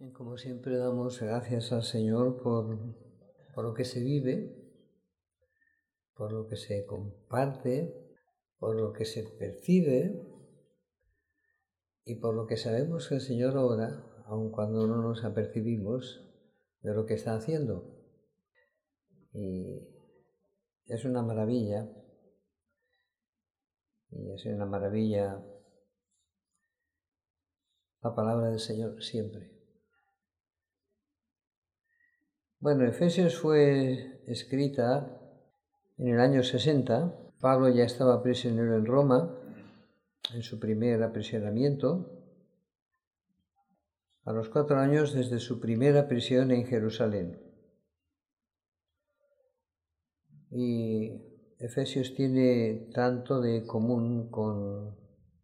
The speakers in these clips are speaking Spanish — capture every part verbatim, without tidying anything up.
Y como siempre damos gracias al Señor por, por lo que se vive, por lo que se comparte, por lo que se percibe y por lo que sabemos que el Señor obra, aun cuando no nos apercibimos de lo que está haciendo. Y es una maravilla, y es una maravilla la palabra del Señor siempre. Bueno, Efesios fue escrita en el año sesenta. Pablo ya estaba prisionero en Roma, en su primer aprisionamiento, a los cuatro años desde su primera prisión en Jerusalén. Y Efesios tiene tanto de común con,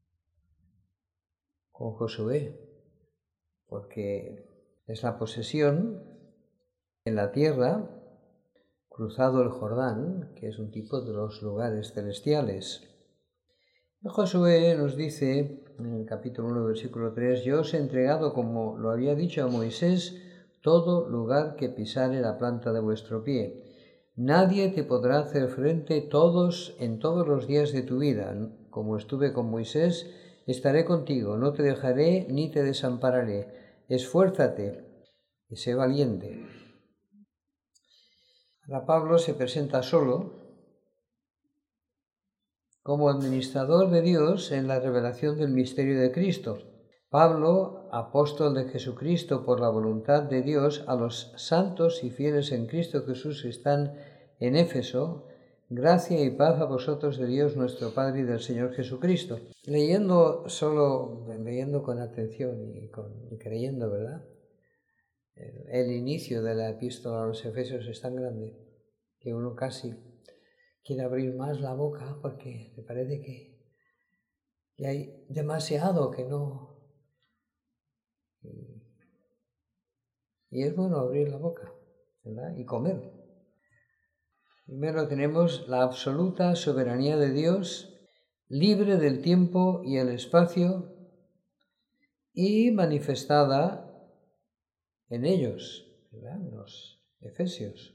con Josué, porque es la posesión en la tierra, cruzado el Jordán, que es un tipo de los lugares celestiales. Josué nos dice en el capítulo uno, versículo tres, yo os he entregado, como lo había dicho a Moisés, todo lugar que pisare la planta de vuestro pie. Nadie te podrá hacer frente todos en todos los días de tu vida. Como estuve con Moisés, estaré contigo, no te dejaré ni te desampararé. Esfuérzate y sé valiente. Ahora Pablo se presenta solo como administrador de Dios en la revelación del misterio de Cristo. Pablo, apóstol de Jesucristo por la voluntad de Dios, a los santos y fieles en Cristo Jesús que están en Éfeso, gracia y paz a vosotros de Dios nuestro Padre y del Señor Jesucristo. Leyendo solo, leyendo con atención y, con, y creyendo, ¿verdad? El, el inicio de la epístola a los Efesios es tan grande que uno casi quiere abrir más la boca porque me parece que, que hay demasiado que no... Y, y es bueno abrir la boca, ¿verdad? Y comer. Primero tenemos la absoluta soberanía de Dios, libre del tiempo y el espacio y manifestada en ellos, ¿verdad? En los Efesios.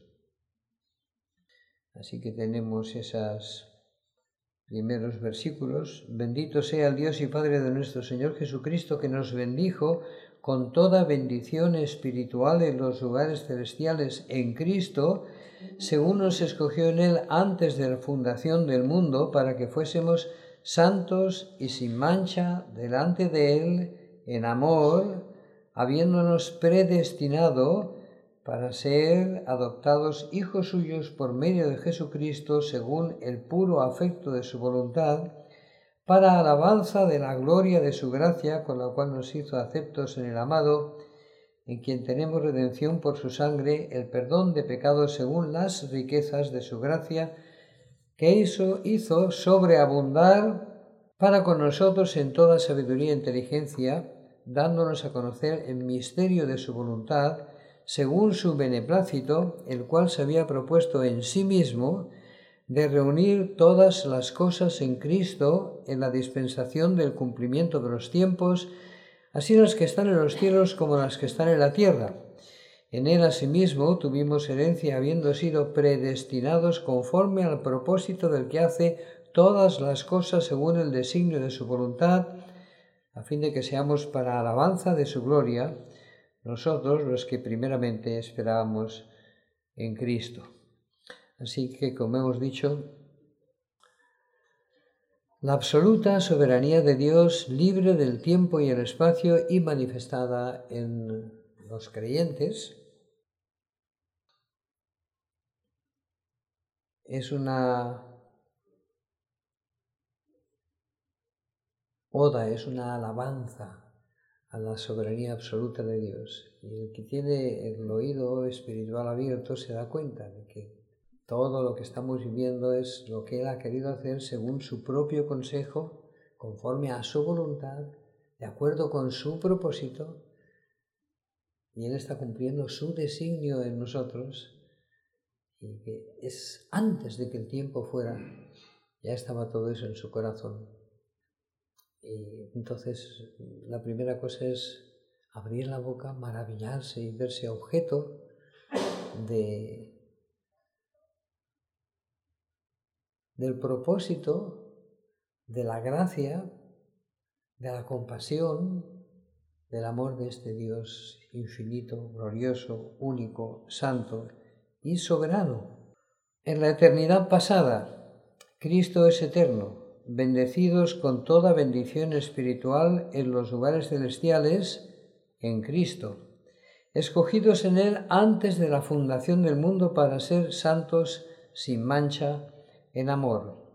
Así que tenemos esos primeros versículos. Bendito sea el Dios y Padre de nuestro Señor Jesucristo, que nos bendijo con toda bendición espiritual en los lugares celestiales en Cristo, según nos escogió en Él antes de la fundación del mundo, para que fuésemos santos y sin mancha delante de Él en amor, habiéndonos predestinado para ser adoptados hijos suyos por medio de Jesucristo, según el puro afecto de su voluntad, para alabanza de la gloria de su gracia, con la cual nos hizo aceptos en el amado, en quien tenemos redención por su sangre, el perdón de pecados según las riquezas de su gracia, que hizo, hizo sobreabundar para con nosotros en toda sabiduría e inteligencia, dándonos a conocer el misterio de su voluntad, según su beneplácito, el cual se había propuesto en sí mismo, de reunir todas las cosas en Cristo en la dispensación del cumplimiento de los tiempos, así las que están en los cielos como las que están en la tierra. En él asimismo tuvimos herencia, habiendo sido predestinados conforme al propósito del que hace todas las cosas según el designio de su voluntad, a fin de que seamos para alabanza de su gloria, nosotros los que primeramente esperábamos en Cristo. Así que, como hemos dicho, la absoluta soberanía de Dios, libre del tiempo y el espacio y manifestada en los creyentes, es una oda, es una alabanza a la soberanía absoluta de Dios. Y el que tiene el oído espiritual abierto se da cuenta de que todo lo que estamos viviendo es lo que Él ha querido hacer según su propio consejo, conforme a su voluntad, de acuerdo con su propósito, y Él está cumpliendo su designio en nosotros, y que es antes de que el tiempo fuera, ya estaba todo eso en su corazón. Y entonces la primera cosa es abrir la boca, maravillarse y verse objeto de, del propósito, de la gracia, de la compasión, del amor de este Dios infinito, glorioso, único, santo y soberano. En la eternidad pasada, Cristo es eterno, bendecidos con toda bendición espiritual en los lugares celestiales en Cristo, escogidos en Él antes de la fundación del mundo para ser santos sin mancha en amor.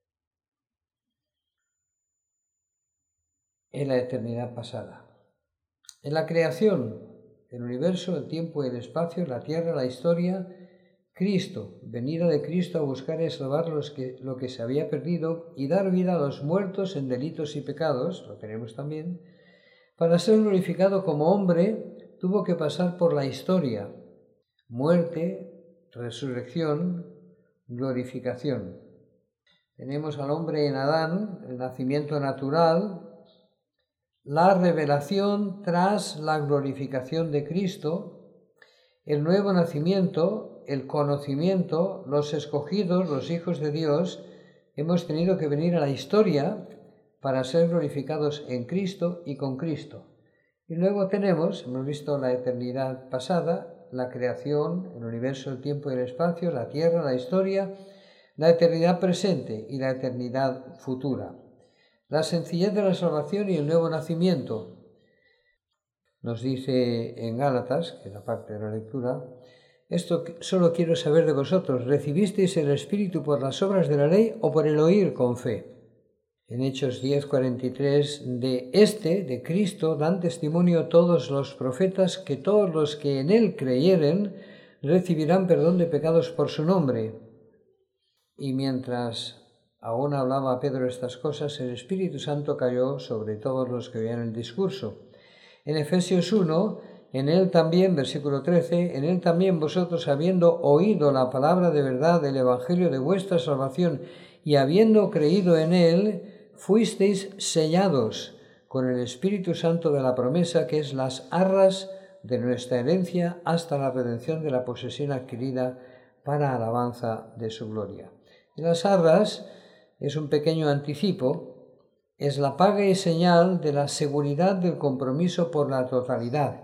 En la eternidad pasada. En la creación, el universo, el tiempo y el espacio, la tierra, la historia, Cristo, venida de Cristo a buscar y salvar los que, lo que se había perdido y dar vida a los muertos en delitos y pecados, lo tenemos también, para ser glorificado como hombre, tuvo que pasar por la historia, muerte, resurrección, glorificación. Tenemos al hombre en Adán, el nacimiento natural, la revelación tras la glorificación de Cristo, el nuevo nacimiento, el conocimiento, los escogidos, los hijos de Dios, hemos tenido que venir a la historia para ser glorificados en Cristo y con Cristo. Y luego tenemos, hemos visto la eternidad pasada, la creación, el universo, el tiempo y el espacio, la tierra, la historia, la eternidad presente y la eternidad futura. La sencillez de la salvación y el nuevo nacimiento. Nos dice en Gálatas, que es la parte de la lectura, esto solo quiero saber de vosotros, ¿recibisteis el Espíritu por las obras de la ley o por el oír con fe? En Hechos diez, cuarenta y tres, de este, de Cristo, dan testimonio todos los profetas que todos los que en él creyeren recibirán perdón de pecados por su nombre. Y mientras aún hablaba Pedro estas cosas, el Espíritu Santo cayó sobre todos los que oían el discurso. En Efesios uno, en él también, versículo trece, en él también vosotros, habiendo oído la palabra de verdad del Evangelio de vuestra salvación y habiendo creído en él, fuisteis sellados con el Espíritu Santo de la promesa, que es las arras de nuestra herencia hasta la redención de la posesión adquirida para alabanza de su gloria. Y las arras es un pequeño anticipo, es la paga y señal de la seguridad del compromiso por la totalidad.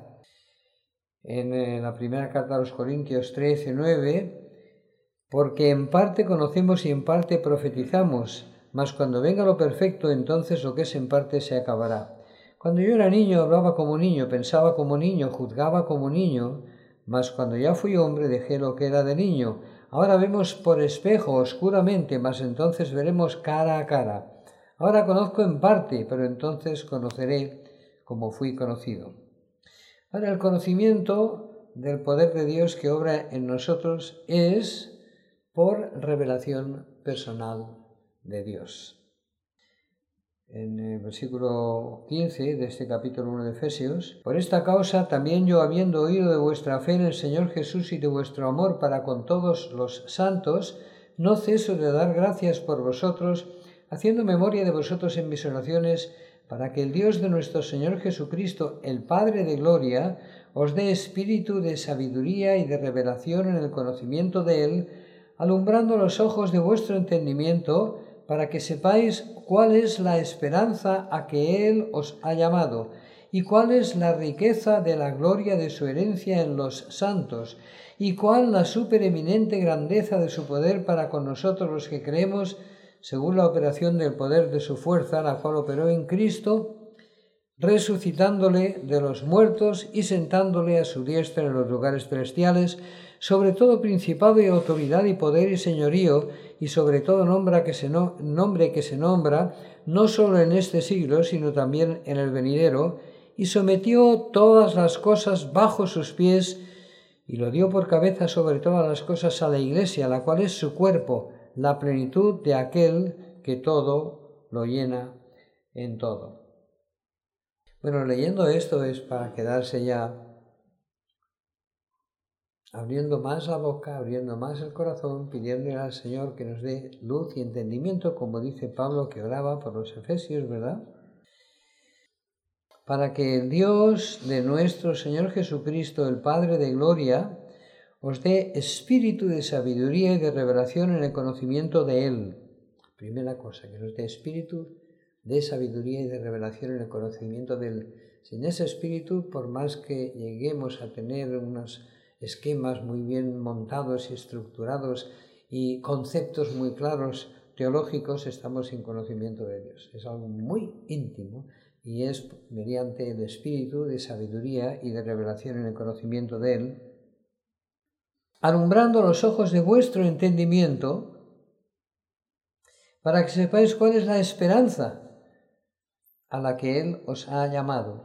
En la primera carta a los Corintios trece, nueve, porque en parte conocemos y en parte profetizamos, mas cuando venga lo perfecto, entonces lo que es en parte se acabará. Cuando yo era niño, hablaba como niño, pensaba como niño, juzgaba como niño, mas cuando ya fui hombre, dejé lo que era de niño. Ahora vemos por espejo, oscuramente, mas entonces veremos cara a cara. Ahora conozco en parte, pero entonces conoceré como fui conocido. Ahora, el conocimiento del poder de Dios que obra en nosotros es por revelación personal de Dios. En el versículo quince de este capítulo uno de Efesios, por esta causa también yo, habiendo oído de vuestra fe en el Señor Jesús y de vuestro amor para con todos los santos, no ceso de dar gracias por vosotros, haciendo memoria de vosotros en mis oraciones, para que el Dios de nuestro Señor Jesucristo, el Padre de gloria, os dé espíritu de sabiduría y de revelación en el conocimiento de Él, alumbrando los ojos de vuestro entendimiento, para que sepáis cuál es la esperanza a que Él os ha llamado, y cuál es la riqueza de la gloria de su herencia en los santos, y cuál la supereminente grandeza de su poder para con nosotros los que creemos, según la operación del poder de su fuerza, la cual operó en Cristo, resucitándole de los muertos y sentándole a su diestra en los lugares celestiales, sobre todo principado y autoridad y poder y señorío, y sobre todo nombre que se, no, nombre que se nombra, no solo en este siglo, sino también en el venidero, y sometió todas las cosas bajo sus pies, y lo dio por cabeza sobre todas las cosas a la Iglesia, la cual es su cuerpo, la plenitud de aquel que todo lo llena en todo. Bueno, leyendo esto es para quedarse ya abriendo más la boca, abriendo más el corazón, pidiéndole al Señor que nos dé luz y entendimiento, como dice Pablo que oraba por los efesios, ¿verdad? para que el Dios de nuestro Señor Jesucristo, el Padre de gloria, os dé espíritu de sabiduría y de revelación en el conocimiento de Él. Primera cosa, que nos dé espíritu de sabiduría y de revelación en el conocimiento de Él. Sin ese espíritu, por más que lleguemos a tener unos esquemas muy bien montados y estructurados y conceptos muy claros teológicos, estamos sin conocimiento de Dios. Es algo muy íntimo y es mediante el espíritu de sabiduría y de revelación en el conocimiento de Él, alumbrando los ojos de vuestro entendimiento, para que sepáis cuál es la esperanza a la que Él os ha llamado.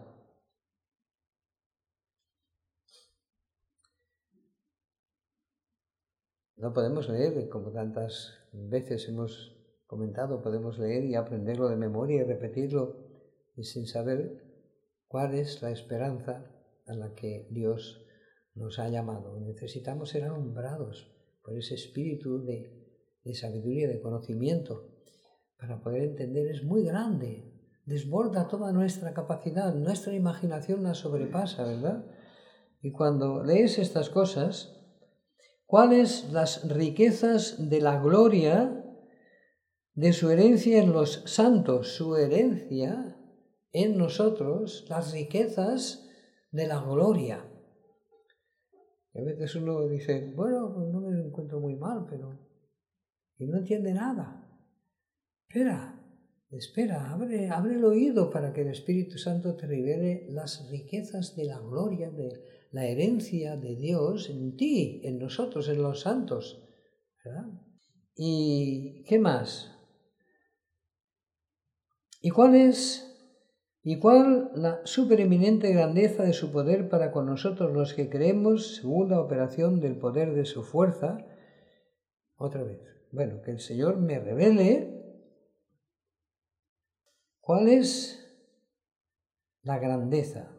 No podemos leer, como tantas veces hemos comentado, podemos leer y aprenderlo de memoria y repetirlo, y sin saber cuál es la esperanza a la que Dios nos ha llamado. Necesitamos ser alumbrados por ese espíritu de, de sabiduría, de conocimiento, para poder entender. Es muy grande, desborda toda nuestra capacidad, nuestra imaginación la sobrepasa, ¿verdad? Y cuando lees estas cosas, ¿cuáles las riquezas de la gloria de su herencia en los santos? Su herencia en nosotros, las riquezas de la gloria. Y a veces uno dice, bueno, pues no me encuentro muy mal, pero... y no entiende nada. Espera, espera, abre, abre el oído para que el Espíritu Santo te revele las riquezas de la gloria, de la herencia de Dios en ti, en nosotros, en los santos, ¿verdad? ¿Y qué más? ¿Y cuál es, y cuál la supereminente grandeza de su poder para con nosotros los que creemos, según la operación del poder de su fuerza? Otra vez, bueno, que el Señor me revele cuál es la grandeza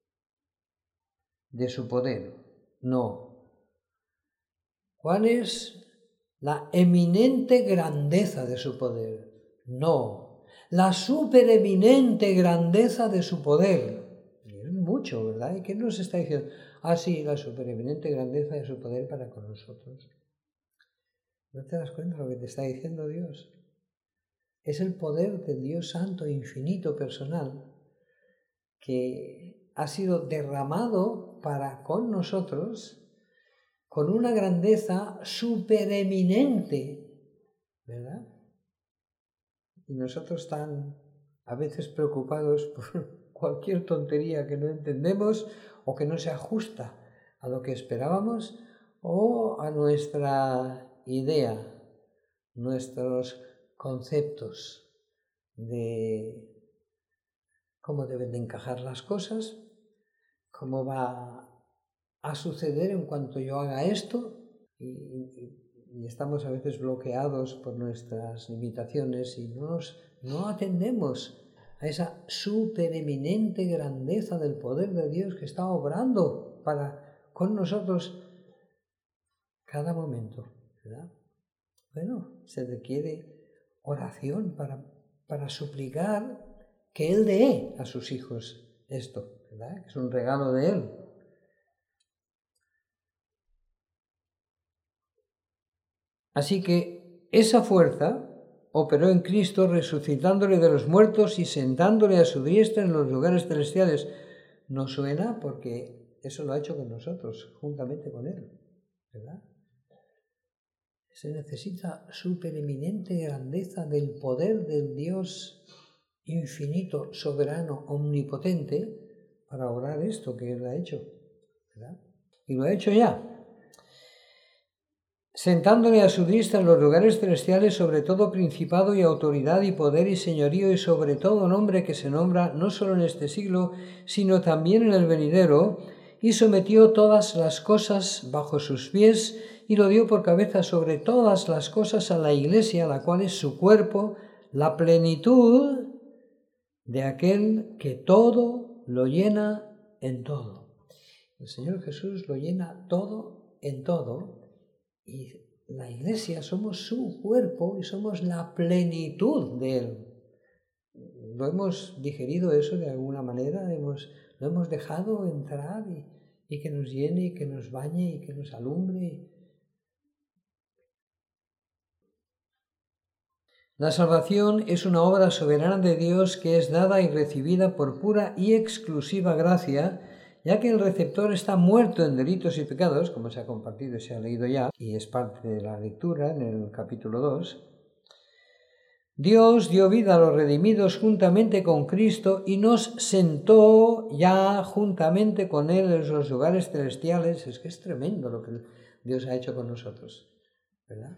de su poder. No. ¿Cuál es la eminente grandeza de su poder? No. La supereminente grandeza de su poder. Es mucho, ¿verdad? ¿Y qué nos está diciendo? Ah, sí, la supereminente grandeza de su poder para con nosotros. ¿No te das cuenta de lo que te está diciendo Dios? Es el poder del Dios Santo, infinito, personal, que ha sido derramado para con nosotros con una grandeza supereminente, ¿verdad? Y nosotros tan a veces preocupados por cualquier tontería que no entendemos o que no se ajusta a lo que esperábamos o a nuestra idea, nuestros conceptos de cómo deben de encajar las cosas, cómo va a suceder en cuanto yo haga esto, y, y, y estamos a veces bloqueados por nuestras limitaciones y no, nos, no atendemos a esa supereminente grandeza del poder de Dios que está obrando para con nosotros cada momento, ¿verdad? Bueno, se requiere oración para, para suplicar que Él dé a sus hijos esto, ¿verdad? Es un regalo de Él. Así que esa fuerza operó en Cristo resucitándole de los muertos y sentándole a su diestra en los lugares celestiales. ¿Nos suena? Porque eso lo ha hecho con nosotros, juntamente con Él, ¿verdad? Se necesita supereminente grandeza del poder del Dios infinito, soberano, omnipotente, para obrar esto que Él ha hecho, ¿verdad? Y lo ha hecho ya, sentándole a su diestra en los lugares celestiales sobre todo principado y autoridad y poder y señorío y sobre todo nombre que se nombra no solo en este siglo, sino también en el venidero, y sometió todas las cosas bajo sus pies y lo dio por cabeza sobre todas las cosas a la Iglesia, la cual es su cuerpo, la plenitud de aquel que todo lo llena en todo. El Señor Jesús lo llena todo en todo. Y la Iglesia somos su cuerpo y somos la plenitud de Él. ¿Lo hemos digerido eso de alguna manera? ¿Hemos, ¿Lo hemos dejado entrar y, y que nos llene, y que nos bañe, y que nos alumbre? La salvación es una obra soberana de Dios que es dada y recibida por pura y exclusiva gracia, ya que el receptor está muerto en delitos y pecados, como se ha compartido y se ha leído ya, y es parte de la lectura en el capítulo dos. Dios dio vida a los redimidos juntamente con Cristo y nos sentó ya juntamente con Él en los lugares celestiales. Es que es tremendo lo que Dios ha hecho con nosotros, ¿verdad?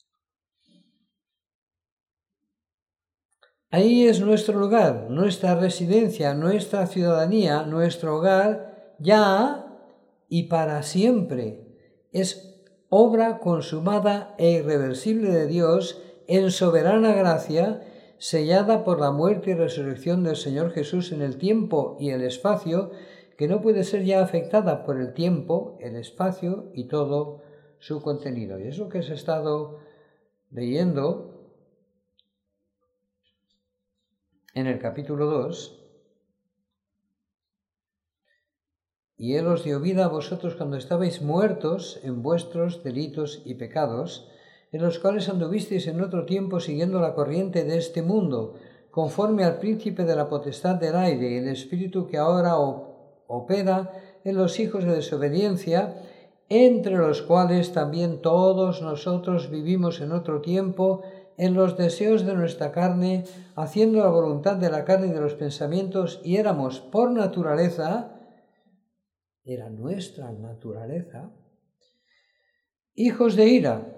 Ahí es nuestro lugar, nuestra residencia, nuestra ciudadanía, nuestro hogar, ya y para siempre. Es obra consumada e irreversible de Dios en soberana gracia, sellada por la muerte y resurrección del Señor Jesús en el tiempo y el espacio, que no puede ser ya afectada por el tiempo, el espacio y todo su contenido. Y es lo que se ha estado leyendo en el capítulo dos, y Él os dio vida a vosotros cuando estabais muertos en vuestros delitos y pecados, en los cuales anduvisteis en otro tiempo siguiendo la corriente de este mundo, conforme al príncipe de la potestad del aire, el espíritu que ahora opera en los hijos de desobediencia, entre los cuales también todos nosotros vivimos en otro tiempo, en los deseos de nuestra carne, haciendo la voluntad de la carne y de los pensamientos, y éramos por naturaleza, era nuestra naturaleza, hijos de ira,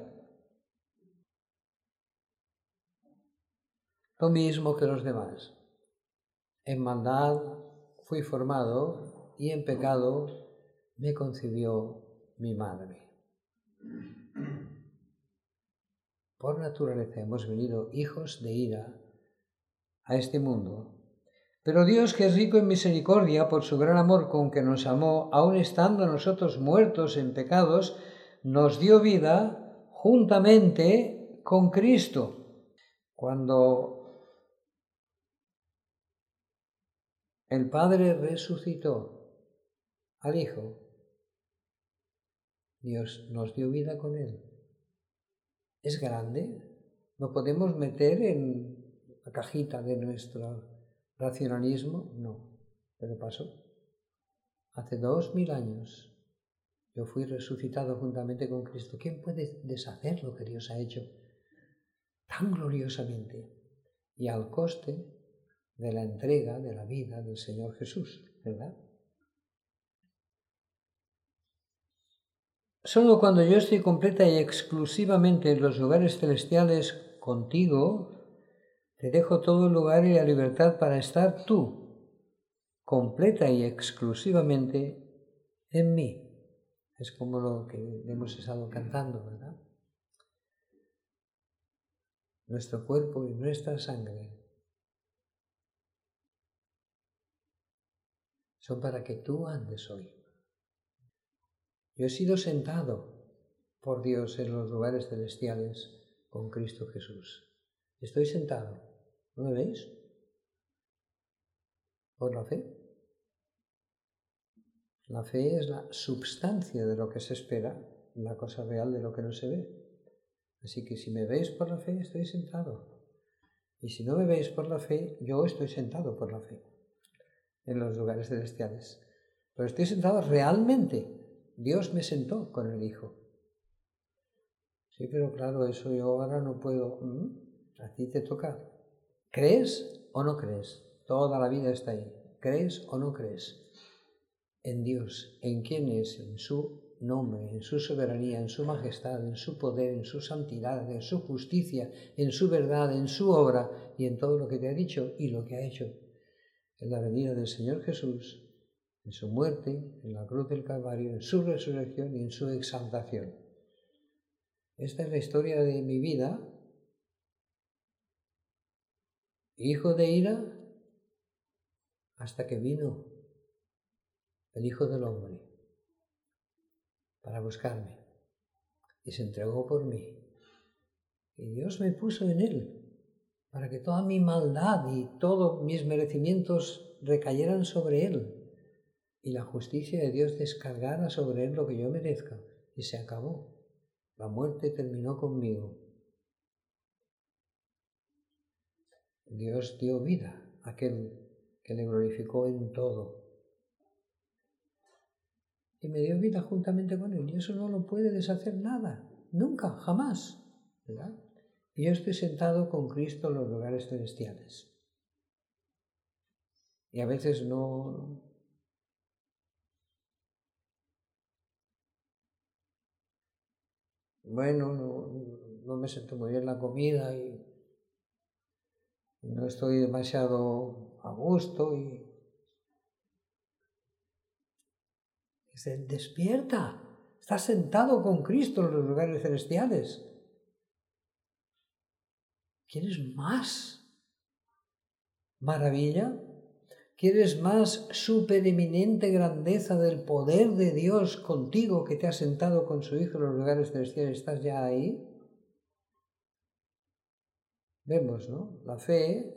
lo mismo que los demás. En maldad fui formado y en pecado me concibió mi madre. Por naturaleza hemos venido hijos de ira a este mundo. Pero Dios, que es rico en misericordia por su gran amor con que nos amó, aun estando nosotros muertos en pecados, nos dio vida juntamente con Cristo. Cuando el Padre resucitó al Hijo, Dios nos dio vida con Él. ¿Es grande? ¿Lo podemos meter en la cajita de nuestro racionalismo? No, pero pasó. Hace dos mil años yo fui resucitado juntamente con Cristo. ¿Quién puede deshacer lo que Dios ha hecho tan gloriosamente y al coste de la entrega de la vida del Señor Jesús, verdad? Solo cuando yo estoy completa y exclusivamente en los lugares celestiales contigo, te dejo todo el lugar y la libertad para estar tú, completa y exclusivamente en mí. Es como lo que hemos estado cantando, ¿verdad? Nuestro cuerpo y nuestra sangre son para que tú andes hoy. Yo he sido sentado por Dios en los lugares celestiales con Cristo Jesús. Estoy sentado. ¿No me veis? ¿Por la fe? La fe es la substancia de lo que se espera, la cosa real de lo que no se ve. Así que si me veis por la fe, estoy sentado. Y si no me veis por la fe, yo estoy sentado por la fe en los lugares celestiales. Pero estoy sentado realmente. Dios me sentó con el Hijo. Sí, pero claro, eso yo ahora no puedo. ¿Mm? A ti te toca. ¿Crees o no crees? Toda la vida está ahí. ¿Crees o no crees? En Dios, en quién es, en su nombre, en su soberanía, en su majestad, en su poder, en su santidad, en su justicia, en su verdad, en su obra y en todo lo que te ha dicho y lo que ha hecho. En la venida del Señor Jesús, en su muerte, en la cruz del Calvario, en su resurrección y en su exaltación. Esta es la historia de mi vida. Hijo de ira, hasta que vino el Hijo del Hombre para buscarme y se entregó por mí. Y Dios me puso en él para que toda mi maldad y todos mis merecimientos recayeran sobre Él y la justicia de Dios descargara sobre Él lo que yo merezca. Y se acabó. La muerte terminó conmigo. Dios dio vida a aquel que le glorificó en todo. Y me dio vida juntamente con Él. Y eso no lo puede deshacer nada. Nunca, jamás. ¿Verdad? Y yo estoy sentado con Cristo en los lugares celestiales. Y a veces no... Bueno, no, no me siento muy bien la comida y no estoy demasiado a gusto y... Dice, despierta, estás sentado con Cristo en los lugares celestiales. ¿Quieres más maravilla? ¿Quieres más supereminente grandeza del poder de Dios contigo que te ha sentado con su Hijo en los lugares celestiales? ¿Estás ya ahí? Vemos, ¿no? La fe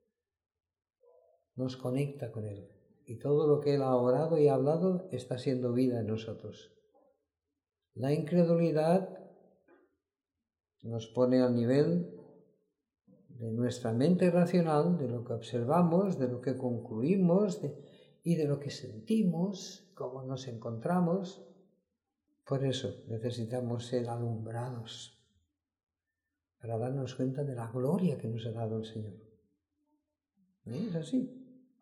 nos conecta con Él y todo lo que Él ha orado y hablado está siendo vida en nosotros. La incredulidad nos pone al nivel de nuestra mente racional, de lo que observamos, de lo que concluimos de, y de lo que sentimos, cómo nos encontramos. Por eso necesitamos ser alumbrados para darnos cuenta de la gloria que nos ha dado el Señor. ¿Eh? Es así.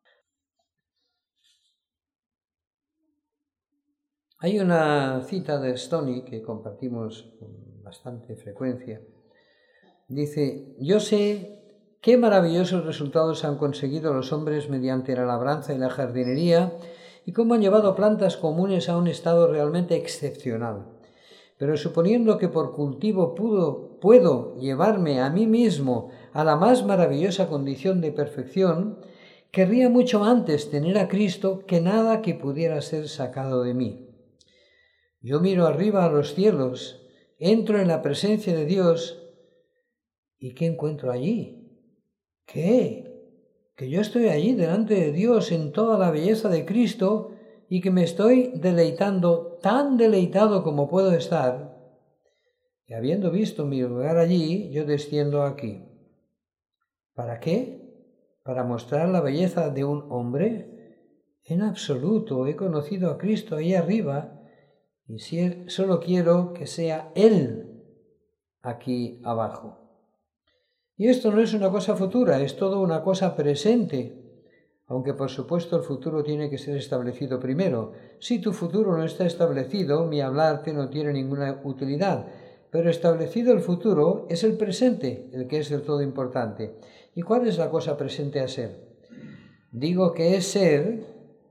Hay una cita de Stoney que compartimos con bastante frecuencia. Dice, yo sé qué maravillosos resultados han conseguido los hombres mediante la labranza y la jardinería y cómo han llevado plantas comunes a un estado realmente excepcional. Pero suponiendo que por cultivo pudo, puedo llevarme a mí mismo a la más maravillosa condición de perfección, querría mucho antes tener a Cristo que nada que pudiera ser sacado de mí. Yo miro arriba a los cielos, entro en la presencia de Dios. ¿Y qué encuentro allí? ¿Qué? Que yo estoy allí delante de Dios en toda la belleza de Cristo y que me estoy deleitando, tan deleitado como puedo estar. Y habiendo visto mi lugar allí, yo desciendo aquí. ¿Para qué? ¿Para mostrar la belleza de un hombre? En absoluto, he conocido a Cristo ahí arriba y solo quiero que sea Él aquí abajo. Y esto no es una cosa futura, es todo una cosa presente, aunque por supuesto el futuro tiene que ser establecido primero. Si tu futuro no está establecido, mi hablarte no tiene ninguna utilidad, pero establecido el futuro es el presente, el que es del todo importante. ¿Y cuál es la cosa presente a ser? Digo que es ser,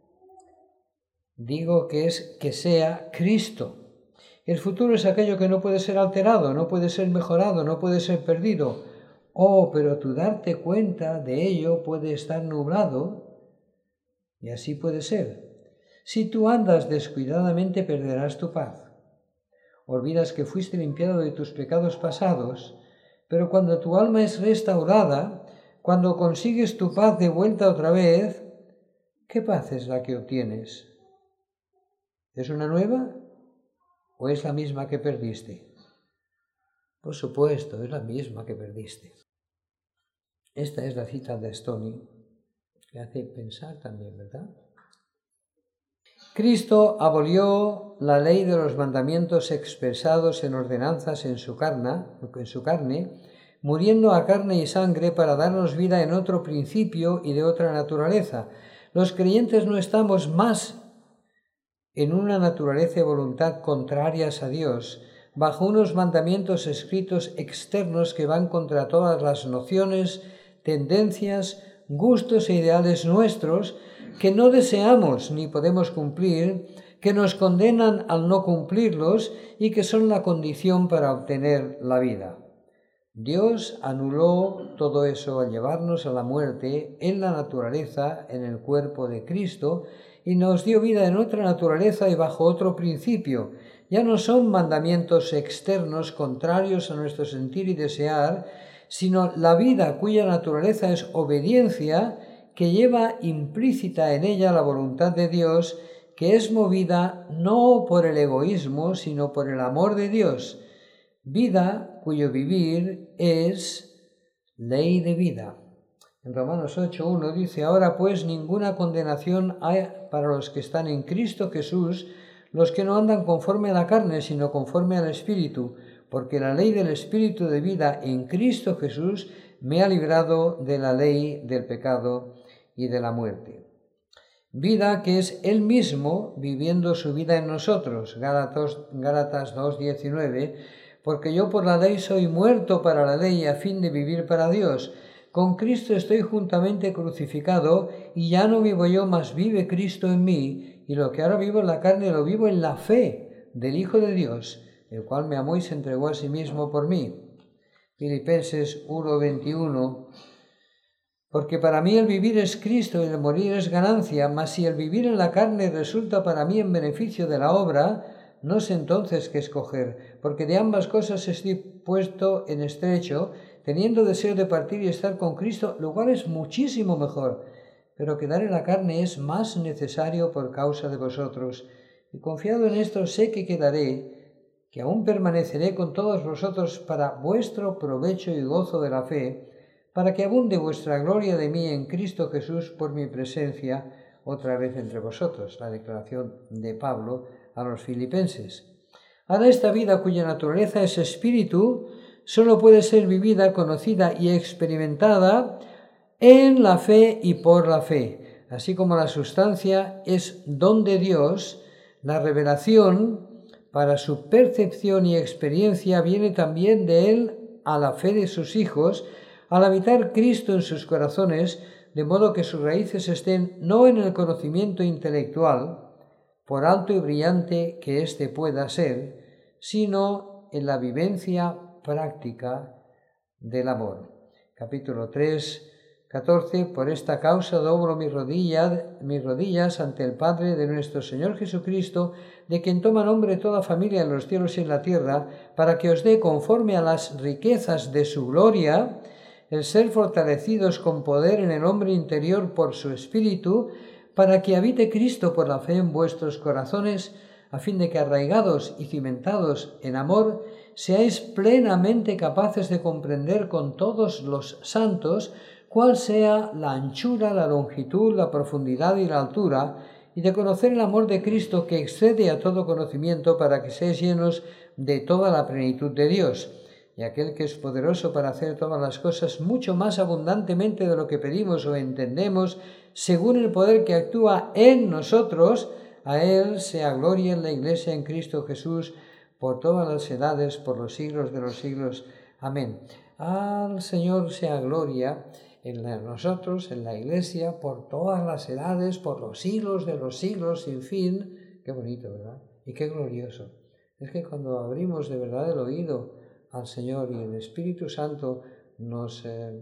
digo que es que sea Cristo. El futuro es aquello que no puede ser alterado, no puede ser mejorado, no puede ser perdido. Oh, pero tu darte cuenta de ello puede estar nublado, y así puede ser. Si tú andas descuidadamente perderás tu paz. Olvidas que fuiste limpiado de tus pecados pasados, pero cuando tu alma es restaurada, cuando consigues tu paz de vuelta otra vez, ¿qué paz es la que obtienes? ¿Es una nueva o es la misma que perdiste? Por supuesto, es la misma que perdiste. Esta es la cita de Stoney, que hace pensar también, ¿verdad? Cristo abolió la ley de los mandamientos expresados en ordenanzas en su carne, en su carne, muriendo a carne y sangre para darnos vida en otro principio y de otra naturaleza. Los creyentes no estamos más en una naturaleza y voluntad contrarias a Dios, bajo unos mandamientos escritos externos que van contra todas las nociones, tendencias, gustos e ideales nuestros que no deseamos ni podemos cumplir, que nos condenan al no cumplirlos y que son la condición para obtener la vida. Dios anuló todo eso al llevarnos a la muerte en la naturaleza, en el cuerpo de Cristo, y nos dio vida en otra naturaleza y bajo otro principio. Ya no son mandamientos externos contrarios a nuestro sentir y desear, sino la vida cuya naturaleza es obediencia, que lleva implícita en ella la voluntad de Dios, que es movida no por el egoísmo, sino por el amor de Dios, vida cuyo vivir es ley de vida. En Romanos ocho uno dice: ahora pues ninguna condenación hay para los que están en Cristo Jesús, los que no andan conforme a la carne, sino conforme al Espíritu, porque la ley del Espíritu de vida en Cristo Jesús me ha librado de la ley del pecado y de la muerte. Vida que es Él mismo viviendo su vida en nosotros, Gálatas dos diecinueve, porque yo por la ley soy muerto para la ley a fin de vivir para Dios. Con Cristo estoy juntamente crucificado y ya no vivo yo, mas vive Cristo en mí, y lo que ahora vivo en la carne lo vivo en la fe del Hijo de Dios, el cual me amó y se entregó a sí mismo por mí. Filipenses uno veintiuno. Porque para mí el vivir es Cristo y el morir es ganancia, mas si el vivir en la carne resulta para mí en beneficio de la obra, no sé entonces qué escoger, porque de ambas cosas estoy puesto en estrecho, teniendo deseo de partir y estar con Cristo, lo cual es muchísimo mejor, pero quedar en la carne es más necesario por causa de vosotros. Y confiado en esto sé que quedaré, que aún permaneceré con todos vosotros para vuestro provecho y gozo de la fe, para que abunde vuestra gloria de mí en Cristo Jesús por mi presencia otra vez entre vosotros. La declaración de Pablo a los filipenses. Ahora esta vida cuya naturaleza es espíritu, solo puede ser vivida, conocida y experimentada en la fe y por la fe. Así como la sustancia es don de Dios, la revelación para su percepción y experiencia viene también de Él a la fe de sus hijos, al habitar Cristo en sus corazones, de modo que sus raíces estén no en el conocimiento intelectual, por alto y brillante que éste pueda ser, sino en la vivencia práctica del amor. Capítulo tres, catorce. Por esta causa doblo mis rodillas, mis rodillas ante el Padre de nuestro Señor Jesucristo, de quien toma nombre toda familia en los cielos y en la tierra, para que os dé, conforme a las riquezas de su gloria, el ser fortalecidos con poder en el hombre interior por su Espíritu, para que habite Cristo por la fe en vuestros corazones, a fin de que, arraigados y cimentados en amor, seáis plenamente capaces de comprender con todos los santos cuál sea la anchura, la longitud, la profundidad y la altura, y de conocer el amor de Cristo que excede a todo conocimiento, para que seáis llenos de toda la plenitud de Dios. Y aquel que es poderoso para hacer todas las cosas mucho más abundantemente de lo que pedimos o entendemos, según el poder que actúa en nosotros, a Él sea gloria en la Iglesia en Cristo Jesús, por todas las edades, por los siglos de los siglos. Amén. Al Señor sea gloria en nosotros, en la Iglesia, por todas las edades, por los siglos de los siglos, sin fin. Qué bonito, ¿verdad? Y qué glorioso. Es que cuando abrimos de verdad el oído al Señor y el Espíritu Santo nos eh,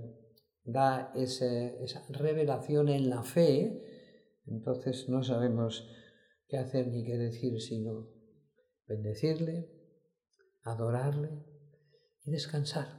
da ese, esa revelación en la fe, entonces no sabemos qué hacer ni qué decir, sino bendecirle, adorarle y descansar.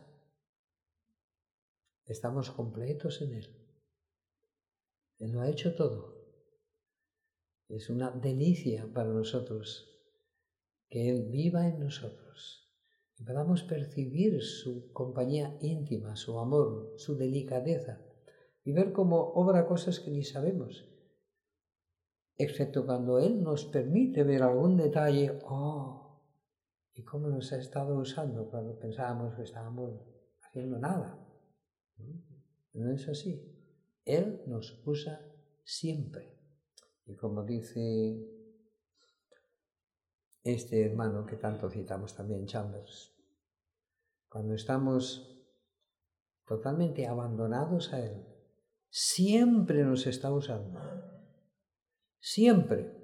Estamos completos en Él. Él lo ha hecho todo. Es una delicia para nosotros que Él viva en nosotros. Y podamos percibir su compañía íntima, su amor, su delicadeza, y ver cómo obra cosas que ni sabemos, excepto cuando Él nos permite ver algún detalle. ¡Oh! ¿Y cómo nos ha estado usando cuando pensábamos que estábamos haciendo nada? No es así. Él nos usa siempre. Y como dice este hermano que tanto citamos también, Chambers, cuando estamos totalmente abandonados a Él, siempre nos está usando. Siempre.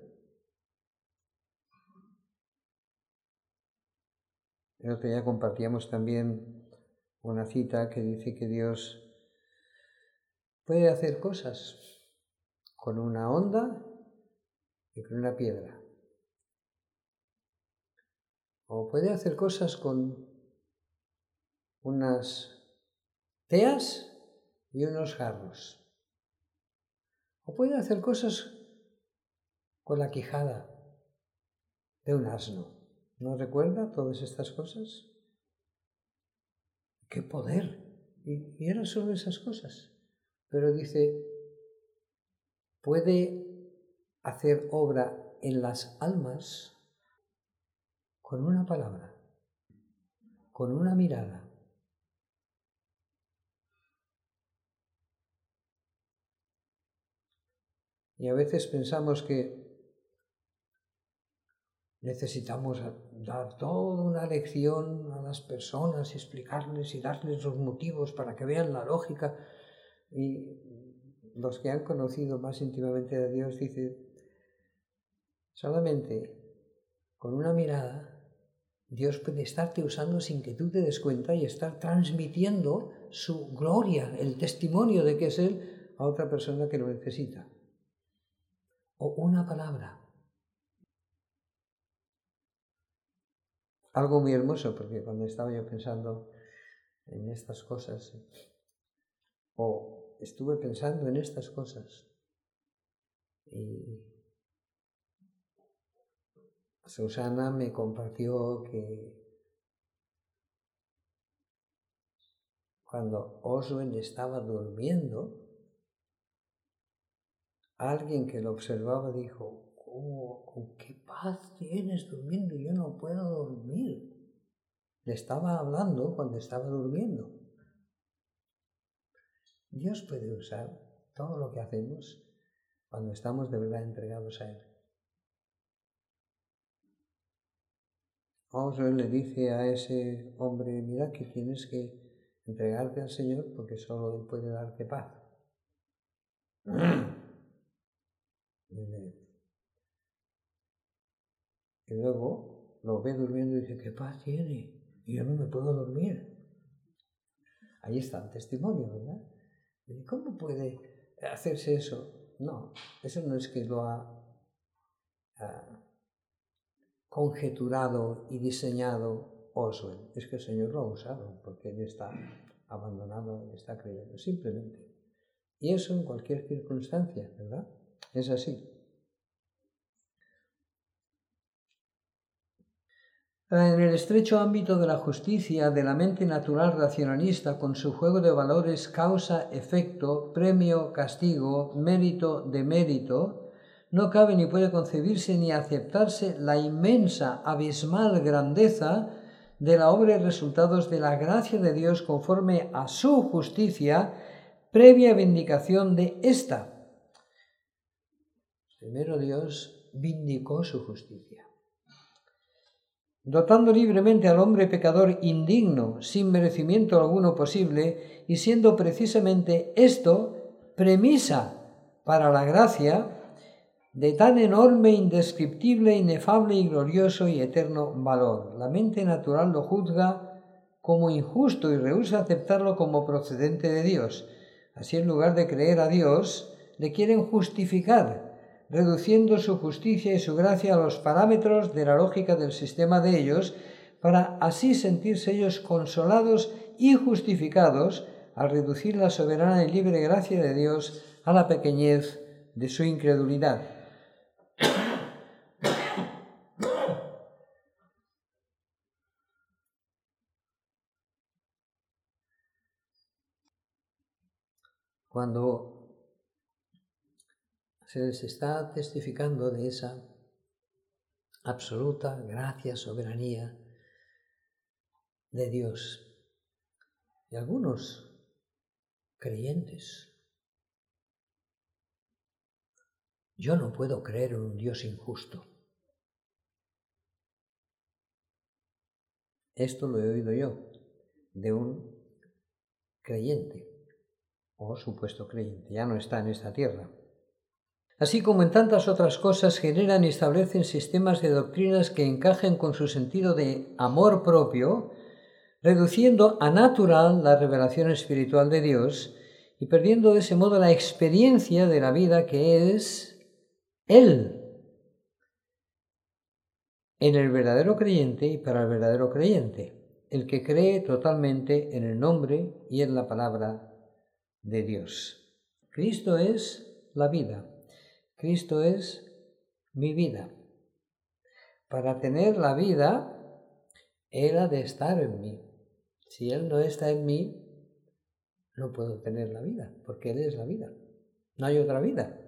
El otro día compartíamos también una cita que dice que Dios puede hacer cosas con una onda y con una piedra. O puede hacer cosas con unas teas y unos jarros. O puede hacer cosas con la quijada de un asno. ¿No recuerda todas estas cosas? ¡Qué poder! Y, y eran solo esas cosas. Pero dice, puede hacer obra en las almas con una palabra, con una mirada. Y a veces pensamos que necesitamos dar toda una lección a las personas y explicarles y darles los motivos para que vean la lógica. Y los que han conocido más íntimamente a Dios dicen, solamente con una mirada Dios puede estarte usando sin que tú te des cuenta y estar transmitiendo su gloria, el testimonio de que es Él a otra persona que lo necesita. O una palabra. Algo muy hermoso, porque cuando estaba yo pensando en estas cosas, o estuve pensando en estas cosas, y Susana me compartió que cuando Oswald estaba durmiendo, alguien que lo observaba dijo, oh, con qué paz tienes durmiendo, yo no puedo dormir. Le estaba hablando cuando estaba durmiendo. Dios puede usar todo lo que hacemos cuando estamos de verdad entregados a Él. Oswald le dice a ese hombre, mira que tienes que entregarte al Señor porque solo Él puede darte paz. Y luego lo ve durmiendo y dice, ¿qué paz tiene? Y yo no me puedo dormir. Ahí está el testimonio, ¿verdad? ¿Y cómo puede hacerse eso? No, eso no es que lo ha, ha conjeturado y diseñado Oswald. Es que el Señor lo ha usado porque Él está abandonado, Él está creyendo, simplemente. Y eso en cualquier circunstancia, ¿verdad? Es así. En el estrecho ámbito de la justicia, de la mente natural racionalista, con su juego de valores causa-efecto, premio-castigo, mérito-demérito, no cabe ni puede concebirse ni aceptarse la inmensa, abismal grandeza de la obra y resultados de la gracia de Dios conforme a su justicia, previa vindicación de ésta. Primero Dios vindicó su justicia, dotando libremente al hombre pecador indigno, sin merecimiento alguno posible, y siendo precisamente esto premisa para la gracia de tan enorme, indescriptible, inefable y glorioso y eterno valor. La mente natural lo juzga como injusto y rehúsa aceptarlo como procedente de Dios. Así, en lugar de creer a Dios, le quieren justificar, reduciendo su justicia y su gracia a los parámetros de la lógica del sistema de ellos, para así sentirse ellos consolados y justificados al reducir la soberana y libre gracia de Dios a la pequeñez de su incredulidad. Cuando se les está testificando de esa absoluta gracia, soberanía de Dios. Y algunos creyentes, yo no puedo creer en un Dios injusto. Esto lo he oído yo de un creyente o supuesto creyente, ya no está en esta tierra. Así como en tantas otras cosas generan y establecen sistemas de doctrinas que encajen con su sentido de amor propio, reduciendo a natural la revelación espiritual de Dios y perdiendo de ese modo la experiencia de la vida que es Él en el verdadero creyente y para el verdadero creyente. el que cree totalmente en el nombre y en la palabra de Dios. Cristo es la vida. Cristo es mi vida. Para tener la vida, Él ha de estar en mí. Si Él no está en mí, no puedo tener la vida, porque Él es la vida. No hay otra vida.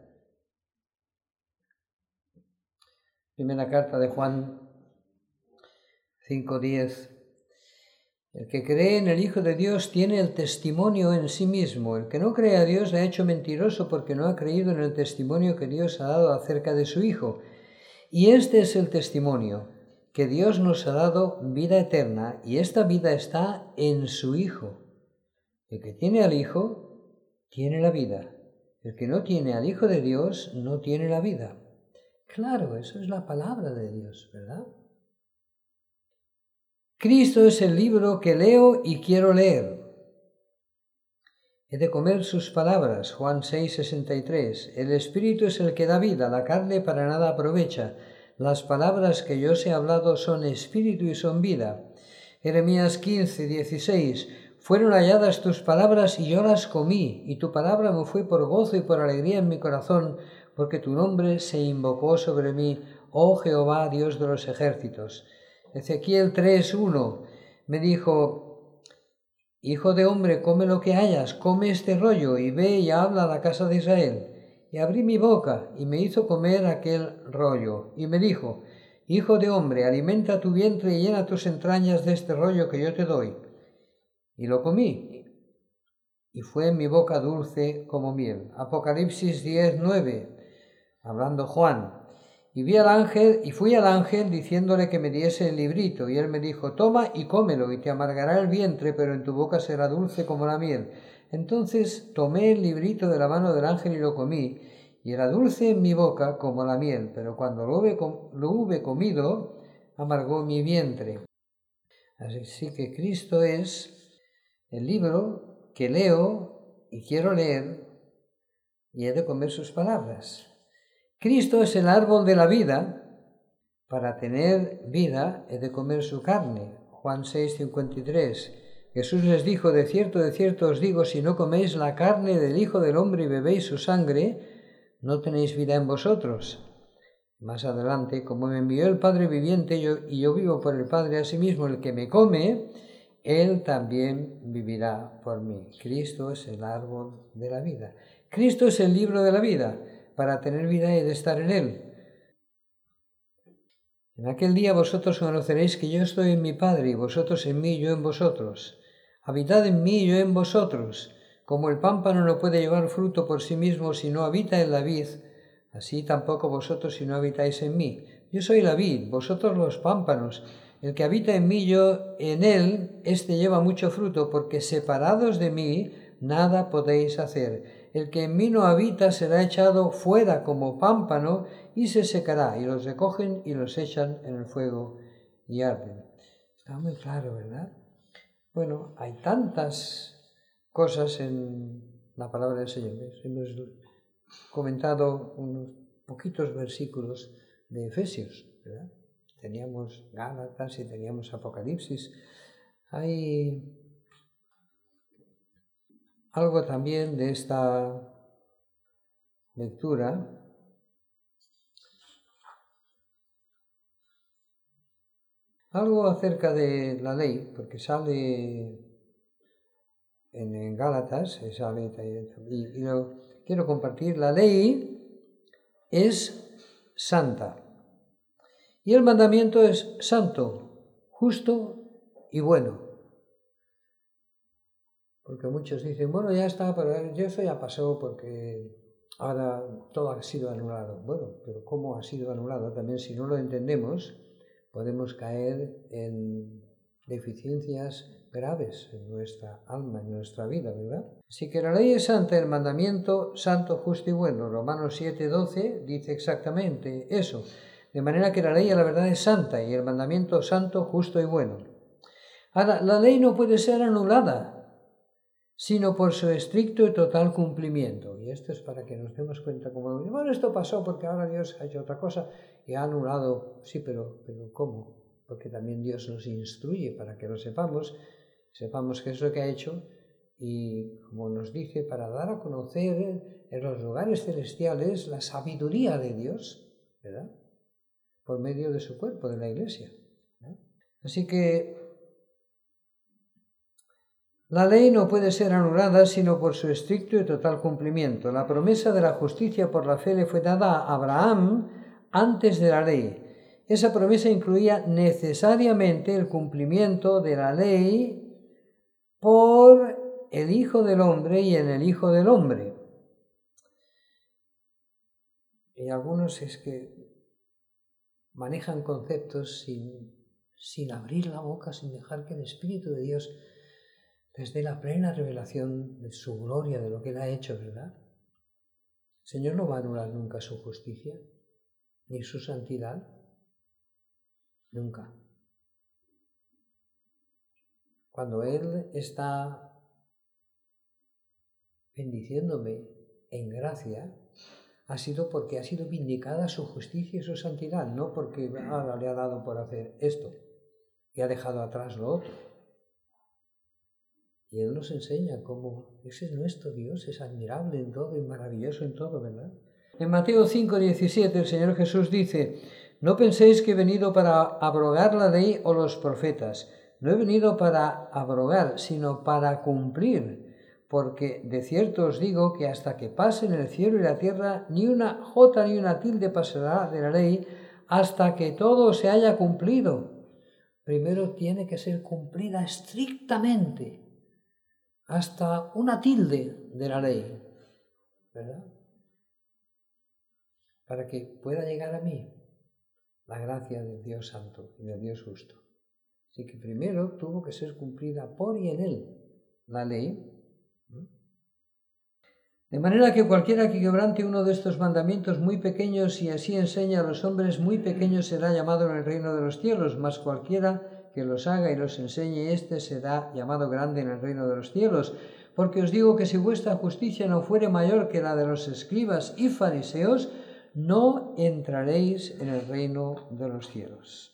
Primera carta de Juan cinco diez. El que cree en el Hijo de Dios tiene el testimonio en sí mismo. El que no cree a Dios le ha hecho mentiroso porque no ha creído en el testimonio que Dios ha dado acerca de su Hijo. Y este es el testimonio, que Dios nos ha dado vida eterna, y esta vida está en su Hijo. El que tiene al Hijo, tiene la vida. El que no tiene al Hijo de Dios, no tiene la vida. Claro, eso es la palabra de Dios, ¿verdad? Cristo es el libro que leo y quiero leer. He de comer sus palabras, Juan seis sesenta y tres. El Espíritu es el que da vida, la carne para nada aprovecha. Las palabras que yo os he hablado son espíritu y son vida. Jeremías quince dieciséis. Fueron halladas tus palabras y yo las comí, y tu palabra me fue por gozo y por alegría en mi corazón, porque tu nombre se invocó sobre mí, oh Jehová, Dios de los ejércitos. Ezequiel tres uno me dijo: Hijo de hombre, come lo que hayas, come este rollo, y ve y habla a la casa de Israel. Y abrí mi boca, y me hizo comer aquel rollo. Y me dijo: Hijo de hombre, alimenta tu vientre y llena tus entrañas de este rollo que yo te doy. Y lo comí, y fue en mi boca dulce como miel. Apocalipsis diez nueve, hablando Juan. Y vi al ángel, y fui al ángel diciéndole que me diese el librito, y él me dijo: toma y cómelo, y te amargará el vientre, pero en tu boca será dulce como la miel. Entonces tomé el librito de la mano del ángel y lo comí, y era dulce en mi boca como la miel, pero cuando lo hube, lo hube comido, amargó mi vientre. Así que Cristo es el libro que leo y quiero leer, y he de comer sus palabras. Cristo es el árbol de la vida. Para tener vida he de comer su carne. Juan seis cincuenta y tres. Jesús les dijo: de cierto, de cierto os digo, si no coméis la carne del Hijo del Hombre y bebéis su sangre, no tenéis vida en vosotros. Más adelante: como me envió el Padre viviente yo, y yo vivo por el Padre, asimismo el que me come, él también vivirá por mí. Cristo es el árbol de la vida. Cristo es el libro de la vida. Para tener vida he de estar en él. En aquel día vosotros conoceréis que yo estoy en mi Padre, y vosotros en mí, yo en vosotros. Habitad en mí, yo en vosotros. Como el pámpano no puede llevar fruto por sí mismo si no habita en la vid, así tampoco vosotros si no habitáis en mí. Yo soy la vid, vosotros los pámpanos. El que habita en mí, yo en él, éste lleva mucho fruto, porque separados de mí nada podéis hacer. El que en mí no habita será echado fuera como pámpano y se secará, y los recogen y los echan en el fuego y arden. Está muy claro, ¿verdad? Bueno, hay tantas cosas en la palabra del Señor. Hemos comentado unos poquitos versículos de Efesios, ¿verdad? Teníamos Gálatas y teníamos Apocalipsis. Hay algo también de esta lectura algo acerca de la ley, porque sale en, en Gálatas, sale, y, y lo quiero compartir. La ley es santa y el mandamiento es santo, justo y bueno. Porque muchos dicen: bueno, ya está, pero yo eso ya pasó porque ahora todo ha sido anulado. Bueno, pero ¿cómo ha sido anulado? También, si no lo entendemos, podemos caer en deficiencias graves en nuestra alma, en nuestra vida, ¿verdad? Así que la ley es santa, el mandamiento santo, justo y bueno. Romanos siete doce dice exactamente eso. De manera que la ley a la verdad es santa y el mandamiento santo, justo y bueno. Ahora, la ley no puede ser anulada, sino por su estricto y total cumplimiento. Y esto es para que nos demos cuenta, como, bueno, esto pasó porque ahora Dios ha hecho otra cosa y ha anulado. Sí, pero, pero ¿cómo? porque también Dios nos instruye para que lo sepamos, sepamos qué es lo que ha hecho y, como nos dice, para dar a conocer en los lugares celestiales la sabiduría de Dios, ¿verdad? Por medio de su cuerpo, de la Iglesia, ¿no? Así que la ley no puede ser anulada sino por su estricto y total cumplimiento. La promesa de la justicia por la fe le fue dada a Abraham antes de la ley. Esa promesa incluía necesariamente el cumplimiento de la ley por el Hijo del Hombre y en el Hijo del Hombre. Y algunos es que manejan conceptos sin, sin abrir la boca, sin dejar que el Espíritu de Dios les dé la plena revelación de su gloria, de lo que Él ha hecho, ¿verdad? El Señor no va a anular nunca su justicia, ni su santidad, nunca. Cuando Él está bendiciéndome en gracia, ha sido porque ha sido vindicada su justicia y su santidad, no porque ahora le ha dado por hacer esto y ha dejado atrás lo otro. Y Él nos enseña cómo ese es nuestro Dios, es admirable en todo y maravilloso en todo, ¿verdad? En Mateo cinco diecisiete el Señor Jesús dice: no penséis que he venido para abrogar la ley o los profetas. No he venido para abrogar, sino para cumplir. Porque de cierto os digo que hasta que pasen el cielo y la tierra, ni una jota ni una tilde pasará de la ley hasta que todo se haya cumplido. Primero tiene que ser cumplida estrictamente, hasta una tilde de la ley, ¿verdad? Para que pueda llegar a mí la gracia del Dios Santo y del Dios Justo. Así que primero tuvo que ser cumplida por y en Él la ley. De manera que cualquiera que quebrante uno de estos mandamientos muy pequeños y así enseña a los hombres muy pequeños será llamado en el reino de los cielos, mas cualquiera que los haga y los enseñe, éste será llamado grande en el reino de los cielos. Porque os digo que si vuestra justicia no fuere mayor que la de los escribas y fariseos, no entraréis en el reino de los cielos.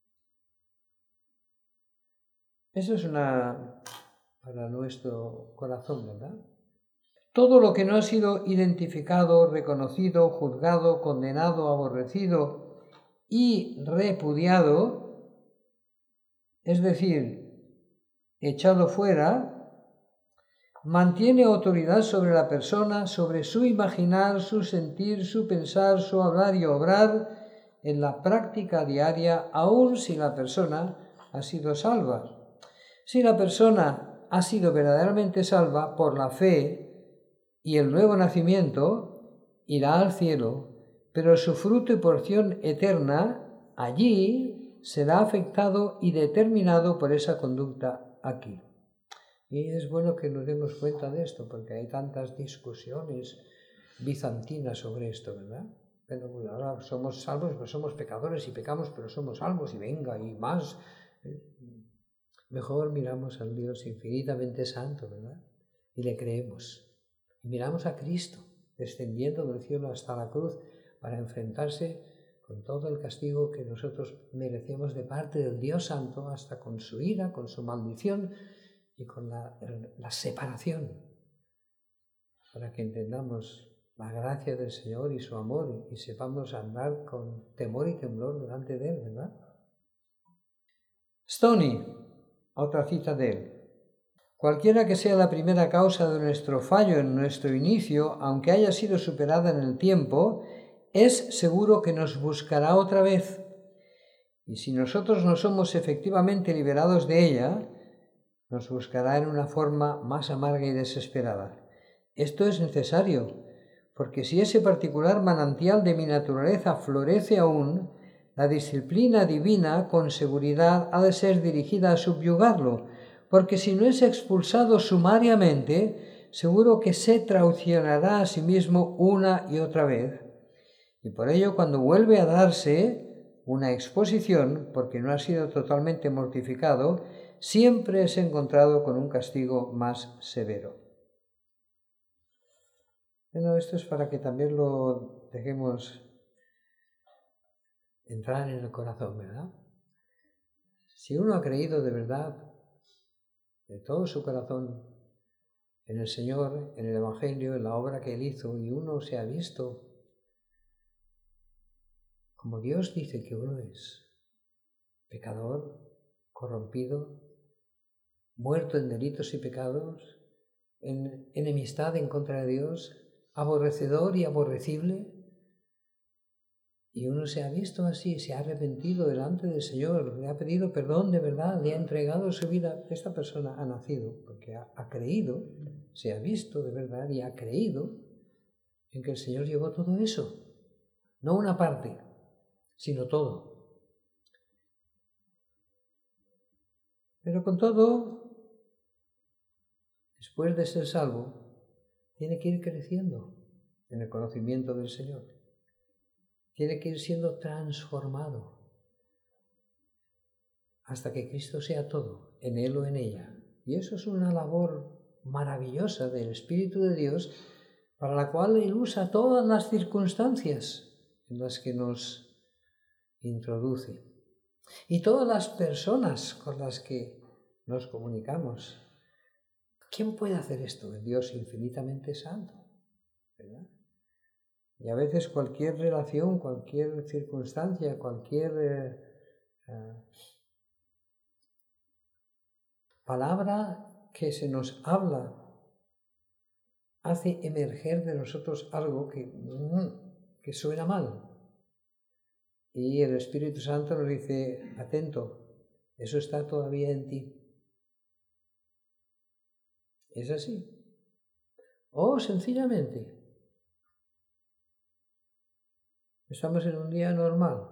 Eso es una para nuestro corazón, ¿verdad? Todo lo que no ha sido identificado, reconocido, juzgado, condenado, aborrecido y repudiado, es decir, echado fuera, mantiene autoridad sobre la persona, sobre su imaginar, su sentir, su pensar, su hablar y obrar en la práctica diaria, aun si la persona ha sido salva. Si la persona ha sido verdaderamente salva por la fe y el nuevo nacimiento, irá al cielo, pero su fruto y porción eterna allí será afectado y determinado por esa conducta aquí. Y es bueno que nos demos cuenta de esto, porque hay tantas discusiones bizantinas sobre esto, ¿verdad? Pero bueno, ahora somos salvos, pero somos pecadores y pecamos, pero somos salvos y venga, y más. Mejor miramos al Dios infinitamente santo, ¿verdad? Y le creemos. Y miramos a Cristo descendiendo del cielo hasta la cruz para enfrentarse con todo el castigo que nosotros merecemos de parte del Dios Santo, hasta con su ira, con su maldición y con la, la separación, para que entendamos la gracia del Señor y su amor y sepamos andar con temor y temblor delante de Él, ¿verdad? Stoney, otra cita de él. Cualquiera que sea la primera causa de nuestro fallo en nuestro inicio, aunque haya sido superada en el tiempo, es seguro que nos buscará otra vez. Y si nosotros no somos efectivamente liberados de ella, nos buscará en una forma más amarga y desesperada. Esto es necesario, porque si ese particular manantial de mi naturaleza florece aún, la disciplina divina con seguridad ha de ser dirigida a subyugarlo, porque si no es expulsado sumariamente, seguro que se traicionará a sí mismo una y otra vez. Y por ello, cuando vuelve a darse una exposición, porque no ha sido totalmente mortificado, siempre es encontrado con un castigo más severo. Bueno, esto es para que también lo dejemos entrar en el corazón, ¿verdad? Si uno ha creído de verdad, de todo su corazón, en el Señor, en el Evangelio, en la obra que Él hizo, y uno se ha visto como Dios dice que uno es, pecador, corrompido, muerto en delitos y pecados, en enemistad en contra de Dios, aborrecedor y aborrecible, y uno se ha visto así, se ha arrepentido delante del Señor, le ha pedido perdón de verdad, le ha entregado su vida. Esta persona ha nacido porque ha, ha creído, se ha visto de verdad y ha creído en que el Señor llevó todo eso. No una parte, sino todo. Pero con todo, después de ser salvo, tiene que ir creciendo en el conocimiento del Señor. Tiene que ir siendo transformado hasta que Cristo sea todo, en Él o en ella. Y eso es una labor maravillosa del Espíritu de Dios, para la cual Él usa todas las circunstancias en las que nos introduce. Y todas las personas con las que nos comunicamos. ¿Quién puede hacer esto? El Dios infinitamente santo, ¿verdad? Y a veces cualquier relación, cualquier circunstancia, cualquier eh, eh, palabra que se nos habla hace emerger de nosotros algo que, que suena mal. Y el Espíritu Santo nos dice, atento, eso está todavía en ti. Es así. O sencillamente, estamos en un día normal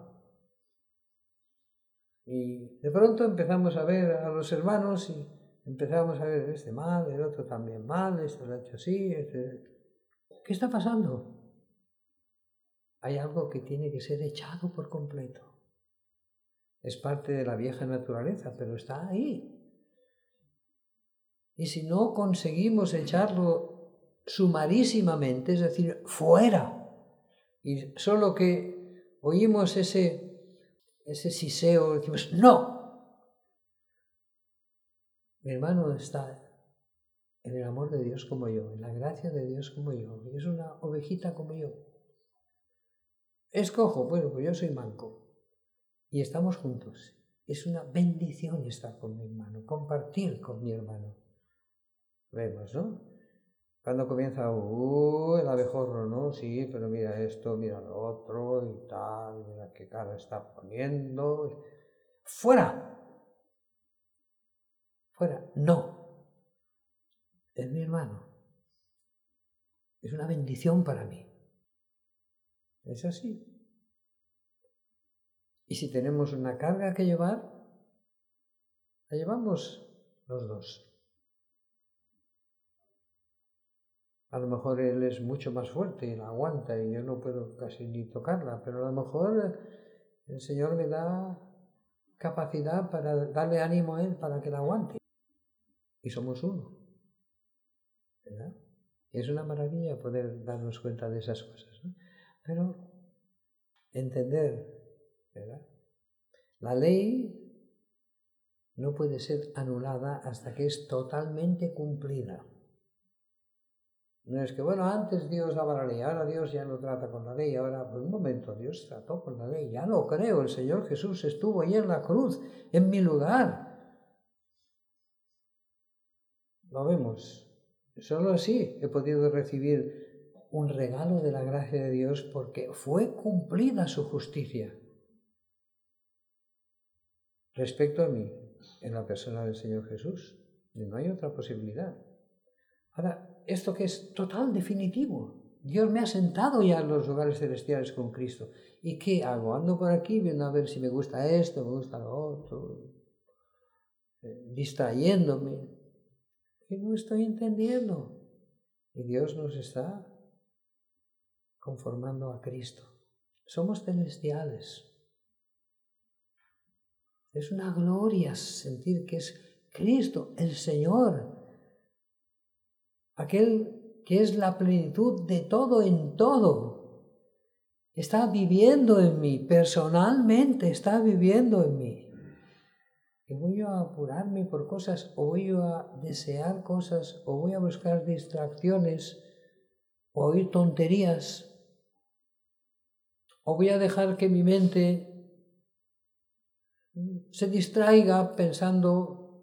y de pronto empezamos a ver a los hermanos y empezamos a ver este mal, el otro también mal, este lo ha hecho así, este... ¿Qué está pasando? Hay algo que tiene que ser echado por completo. Es parte de la vieja naturaleza, pero está ahí. Y si no conseguimos echarlo sumarísimamente, es decir, fuera, y solo que oímos ese, ese siseo, decimos, ¡no! Mi hermano está en el amor de Dios como yo, en la gracia de Dios como yo, y es una ovejita como yo. Es cojo, bueno, pues yo soy manco, y estamos juntos. Es una bendición estar con mi hermano, compartir con mi hermano. Vemos, ¿no? Cuando comienza, uh, el abejorro, ¿no? Sí, pero mira esto, mira lo otro y tal, mira qué cara está poniendo. ¡Fuera! ¡Fuera! No. Es mi hermano. Es una bendición para mí. Es así. Y si tenemos una carga que llevar, la llevamos los dos. A lo mejor él es mucho más fuerte y la aguanta y yo no puedo casi ni tocarla, pero a lo mejor el Señor me da capacidad para darle ánimo a él para que la aguante. Y somos uno, ¿verdad? Y es una maravilla poder darnos cuenta de esas cosas, ¿no? Pero entender, ¿verdad? La ley no puede ser anulada hasta que es totalmente cumplida. No es que, bueno, antes Dios daba la ley, ahora Dios ya no trata con la ley, ahora, por un momento, Dios trató con la ley, ya lo creo, el Señor Jesús estuvo ahí en la cruz, en mi lugar. Lo vemos. Solo así he podido recibir un regalo de la gracia de Dios porque fue cumplida su justicia respecto a mí, en la persona del Señor Jesús. Y no hay otra posibilidad. Ahora, esto que es total, definitivo. Dios me ha sentado ya en los lugares celestiales con Cristo. ¿Y qué hago? Ando por aquí viendo a ver si me gusta esto, me gusta lo otro, eh, distrayéndome. Que no estoy entendiendo. Y Dios nos está conformando a Cristo. Somos celestiales. Es una gloria sentir que es Cristo, el Señor, aquel que es la plenitud de todo en todo. Está viviendo en mí, personalmente está viviendo en mí. que voy a apurarme por cosas, o voy a desear cosas, o voy a buscar distracciones, o oír tonterías, o voy a dejar que mi mente se distraiga pensando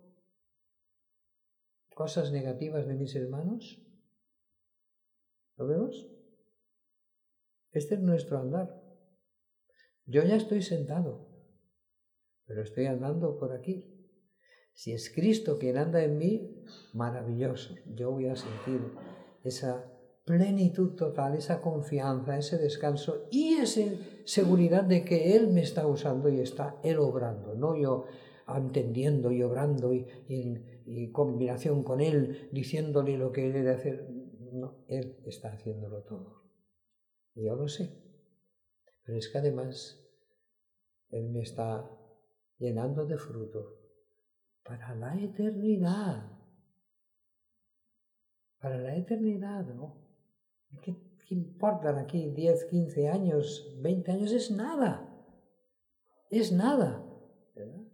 cosas negativas de mis hermanos. ¿Lo vemos? Este es nuestro andar. Yo ya estoy sentado, pero estoy andando por aquí. Si es Cristo quien anda en mí, maravilloso. Yo voy a sentir esa plenitud total, esa confianza, ese descanso y esa seguridad de que Él me está usando y está Él obrando, no yo entendiendo y obrando y, y en y combinación con Él, diciéndole lo que Él debe hacer. No, Él está haciéndolo todo. Y yo lo sé. Pero es que además Él me está llenando de fruto para la eternidad. Para la eternidad, ¿no? ¿Qué, qué importan aquí diez, quince años, veinte años? Es nada. Es nada. ¿Verdad?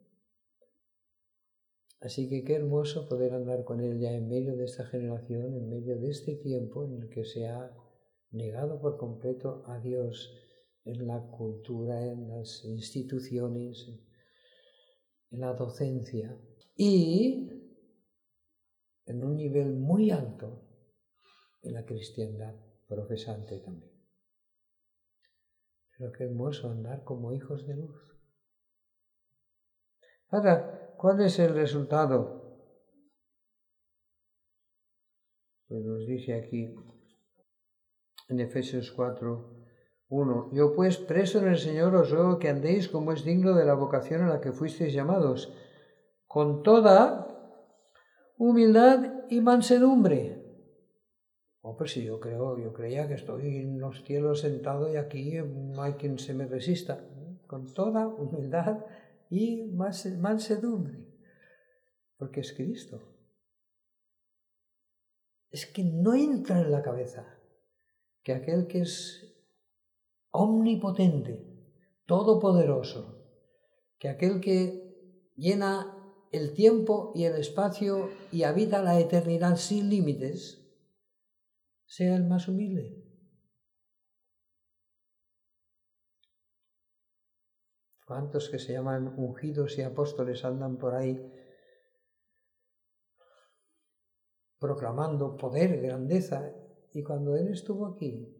Así que qué hermoso poder andar con Él ya en medio de esta generación, en medio de este tiempo en el que se ha negado por completo a Dios en la cultura, en las instituciones, en la docencia y en un nivel muy alto en la cristiandad profesante también. Pero qué hermoso andar como hijos de luz. Ahora, ¿cuál es el resultado? Pues nos dice aquí en Efesios cuatro, uno. Yo pues, preso en el Señor, os ruego que andéis como es digno de la vocación a la que fuisteis llamados, con toda humildad y mansedumbre. Oh, pues sí, yo creo, yo creía que estoy en los cielos sentado y aquí no hay quien se me resista. Con toda humildad y mansedumbre. Porque es Cristo. Es que no entra en la cabeza que aquel que es omnipotente, todopoderoso, que aquel que llena el tiempo y el espacio y habita la eternidad sin límites, sea el más humilde. ¿Cuántos que se llaman ungidos y apóstoles andan por ahí proclamando poder, grandeza? Y cuando Él estuvo aquí,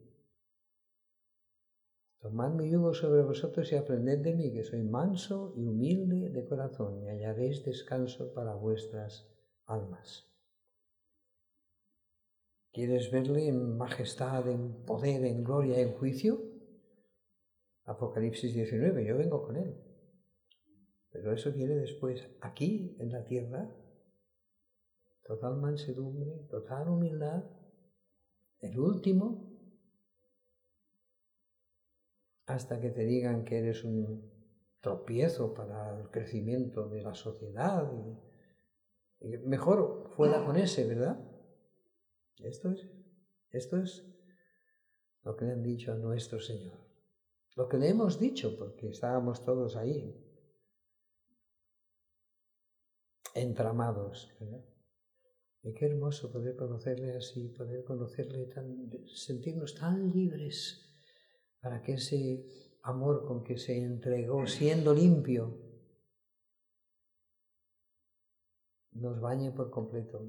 tomad mi yugo sobre vosotros y aprended de mí, que soy manso y humilde de corazón, y hallaréis descanso para vuestras almas. ¿Quieres verle en majestad, en poder, en gloria, en juicio? Apocalipsis diecinueve, yo vengo con Él. Pero eso viene después, aquí en la tierra, total mansedumbre, total humildad, el último, hasta que te digan que eres un tropiezo para el crecimiento de la sociedad. Y, y mejor fuera con ese, ¿verdad? Esto es, esto es lo que le han dicho a nuestro Señor. Lo que le hemos dicho, porque estábamos todos ahí, entramados, ¿verdad? Y qué hermoso poder conocerle así, poder conocerle tan, sentirnos tan libres para que ese amor con que se entregó, siendo limpio, nos bañe por completo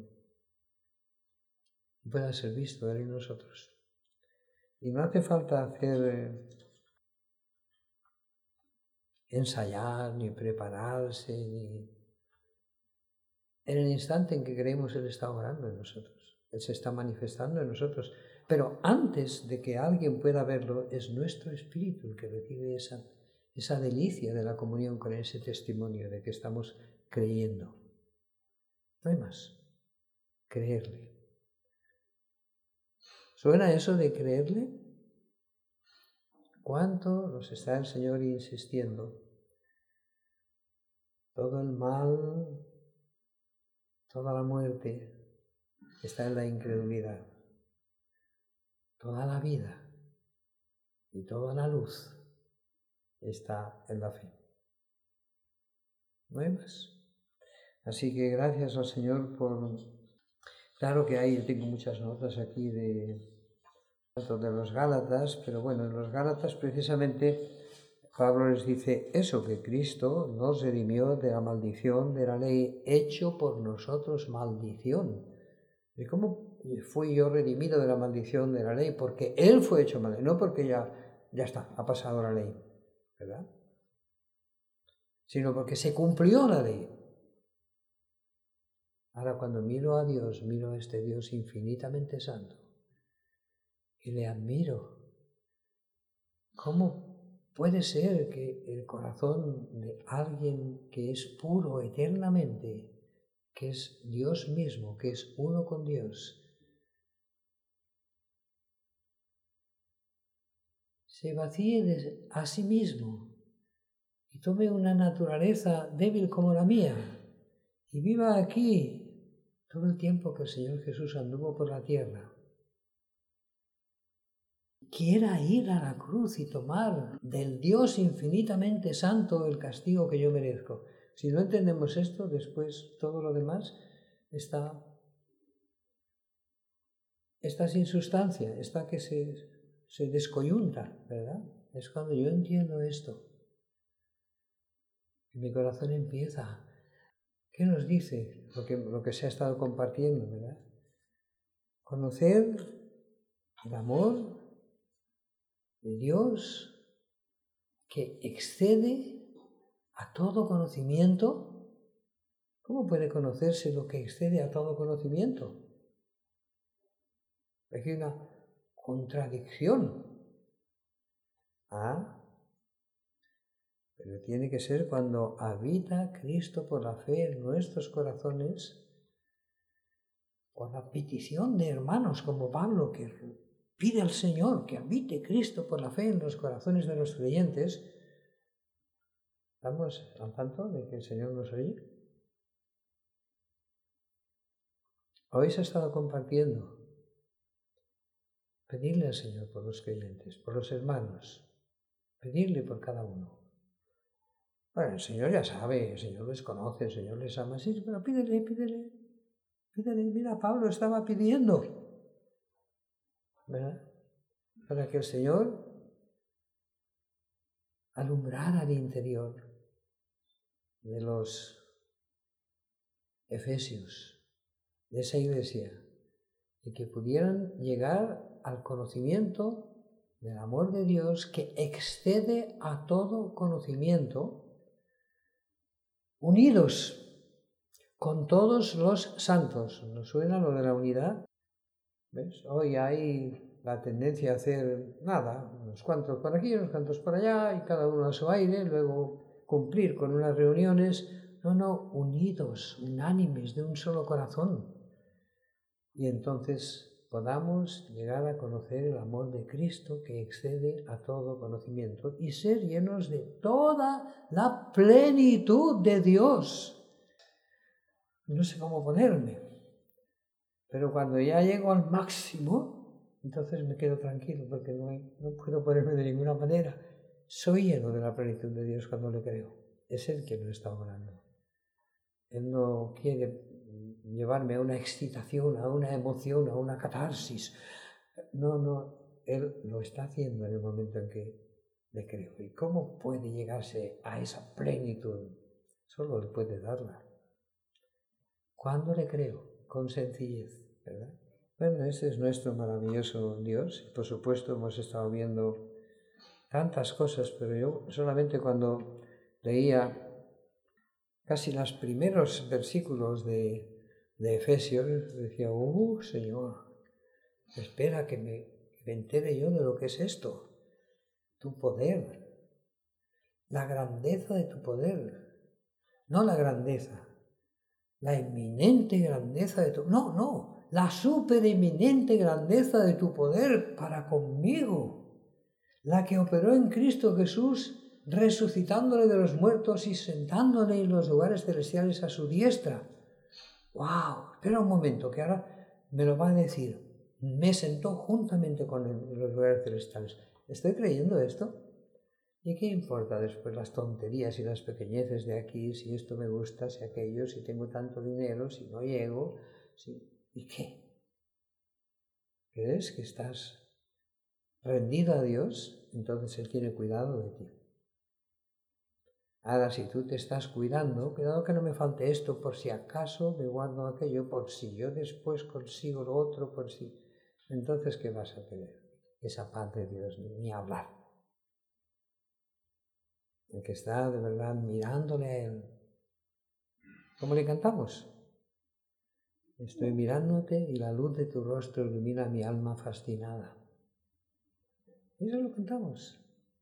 y pueda ser visto Él en nosotros. Y no hace falta hacer, eh, ensayar, ni prepararse, ni... En el instante en que creemos, Él está obrando en nosotros. Él se está manifestando en nosotros. Pero antes de que alguien pueda verlo, es nuestro espíritu el que recibe esa, esa delicia de la comunión con ese testimonio de que estamos creyendo. No hay más. Creerle. ¿Suena eso de creerle? ¿Cuánto nos está el Señor insistiendo? Todo el mal, toda la muerte está en la incredulidad. Toda la vida y toda la luz está en la fe. No hay más. Así que gracias al Señor por... Claro que hay, yo tengo muchas notas aquí de, de los Gálatas, pero bueno, en los Gálatas precisamente Pablo les dice eso, que Cristo nos redimió de la maldición de la ley, hecho por nosotros maldición. ¿Y cómo fui yo redimido de la maldición de la ley? Porque Él fue hecho maldición, no porque ya, ya está, ha pasado la ley, ¿verdad? Sino porque se cumplió la ley. Ahora cuando miro a Dios, miro a este Dios infinitamente santo y le admiro. ¿Cómo puede ser que el corazón de alguien que es puro eternamente, que es Dios mismo, que es uno con Dios, se vacíe de a sí mismo y tome una naturaleza débil como la mía y viva aquí todo el tiempo que el Señor Jesús anduvo por la tierra? Quiera ir a la cruz y tomar del Dios infinitamente santo el castigo que yo merezco. Si no entendemos esto, después todo lo demás está, está sin sustancia, está que se, se descoyunta, ¿verdad? Es cuando yo entiendo esto. Y mi corazón empieza. ¿Qué nos dice lo que, lo que se ha estado compartiendo, verdad? Conocer el amor de Dios que excede a todo conocimiento. ¿Cómo puede conocerse lo que excede a todo conocimiento? Aquí hay una contradicción. Ah, pero tiene que ser cuando habita Cristo por la fe en nuestros corazones, por la petición de hermanos como Pablo, que pide al Señor que habite Cristo por la fe en los corazones de los creyentes. ¿Estamos al tanto de que el Señor nos oye? Habéis estado compartiendo. Pedirle al Señor por los creyentes, por los hermanos. Pedirle por cada uno. Bueno, el Señor ya sabe, el Señor les conoce, el Señor les ama. Sí, pero pídele, pídele, pídele. Mira, Pablo estaba pidiendo, ¿verdad? Para que el Señor alumbrara el interior de los efesios, de esa iglesia, y que pudieran llegar al conocimiento del amor de Dios que excede a todo conocimiento, unidos con todos los santos. ¿Nos suena lo de la unidad? ¿Ves? Hoy hay la tendencia a hacer nada, unos cuantos por aquí, unos cuantos por allá, y cada uno a su aire, luego cumplir con unas reuniones. No, no, unidos, unánimes, de un solo corazón. Y entonces podamos llegar a conocer el amor de Cristo que excede a todo conocimiento y ser llenos de toda la plenitud de Dios. No sé cómo ponerme, pero cuando ya llego al máximo, entonces me quedo tranquilo porque no, hay, no puedo ponerme de ninguna manera. Soy lleno de la plenitud de Dios cuando le creo. Es Él quien lo está obrando. Él no quiere llevarme a una excitación, a una emoción, a una catarsis. No, no, Él lo está haciendo en el momento en que le creo. ¿Y cómo puede llegarse a esa plenitud? Solo Él puede darla. ¿Cuándo le creo? Con sencillez, ¿verdad? Bueno, ese es nuestro maravilloso Dios. Por supuesto, hemos estado viendo tantas cosas, pero yo solamente cuando leía casi los primeros versículos de, de Efesios, decía, ¡uh, Señor! Espera que me, que me entere yo de lo que es esto. Tu poder. La grandeza de tu poder. No la grandeza. La eminente grandeza de tu... No, no. La supereminente grandeza de tu poder para conmigo. La que operó en Cristo Jesús, resucitándole de los muertos y sentándole en los lugares celestiales a su diestra. ¡Wow! Espera un momento, que ahora me lo va a decir. Me sentó juntamente con él en los lugares celestiales. ¿Estoy creyendo esto? ¿Y qué importa después las tonterías y las pequeñeces de aquí, si esto me gusta, si aquello, si tengo tanto dinero, si no llego, si... ¿Y qué? ¿Crees que estás rendido a Dios? Entonces Él tiene cuidado de ti. Ahora, si tú te estás cuidando, cuidado que no me falte esto, por si acaso me guardo aquello, por si yo después consigo lo otro, por si... Entonces, ¿qué vas a tener? Esa paz de Dios, ni hablar. El que está de verdad mirándole a Él. ¿Cómo le cantamos? Estoy mirándote y la luz de tu rostro ilumina mi alma fascinada. Eso lo cantamos.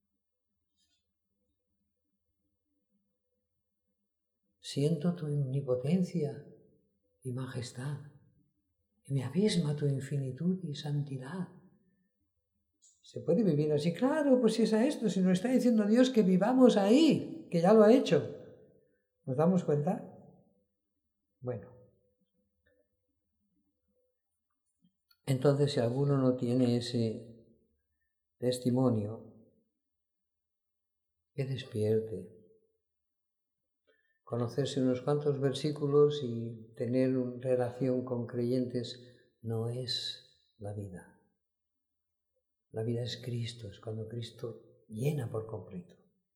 Siento tu omnipotencia y majestad, y me abisma tu infinitud y santidad. ¿Se puede vivir así? Claro, pues si es a esto, si nos está diciendo Dios que vivamos ahí, que ya lo ha hecho. ¿Nos damos cuenta? Bueno. Entonces, si alguno no tiene ese testimonio, que despierte. Conocerse unos cuantos versículos y tener una relación con creyentes no es la vida. La vida es Cristo, es cuando Cristo llena por completo.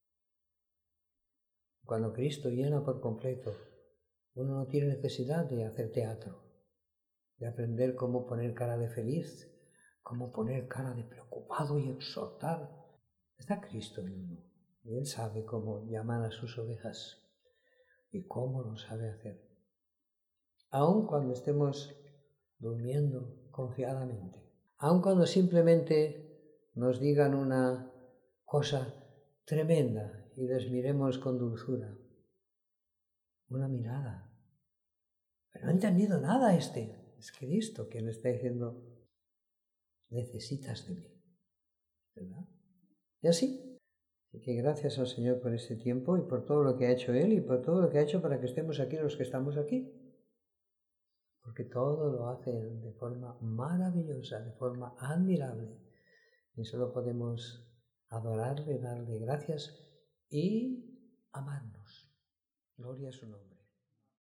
Cuando Cristo llena por completo, uno no tiene necesidad de hacer teatro, de aprender cómo poner cara de feliz, cómo poner cara de preocupado y exhortar. Está Cristo en uno y Él sabe cómo llamar a sus ovejas y cómo lo sabe hacer. Aun cuando estemos durmiendo confiadamente, aun cuando simplemente nos digan una cosa tremenda y les miremos con dulzura, una mirada. Pero no he entendido nada este. Es Cristo quien le está diciendo, necesitas de mí, ¿verdad? Y así. Así que gracias al Señor por este tiempo y por todo lo que ha hecho Él y por todo lo que ha hecho para que estemos aquí los que estamos aquí. Porque todo lo hace de forma maravillosa, de forma admirable. Y solo podemos adorarle, darle gracias y amarnos. Gloria a su nombre.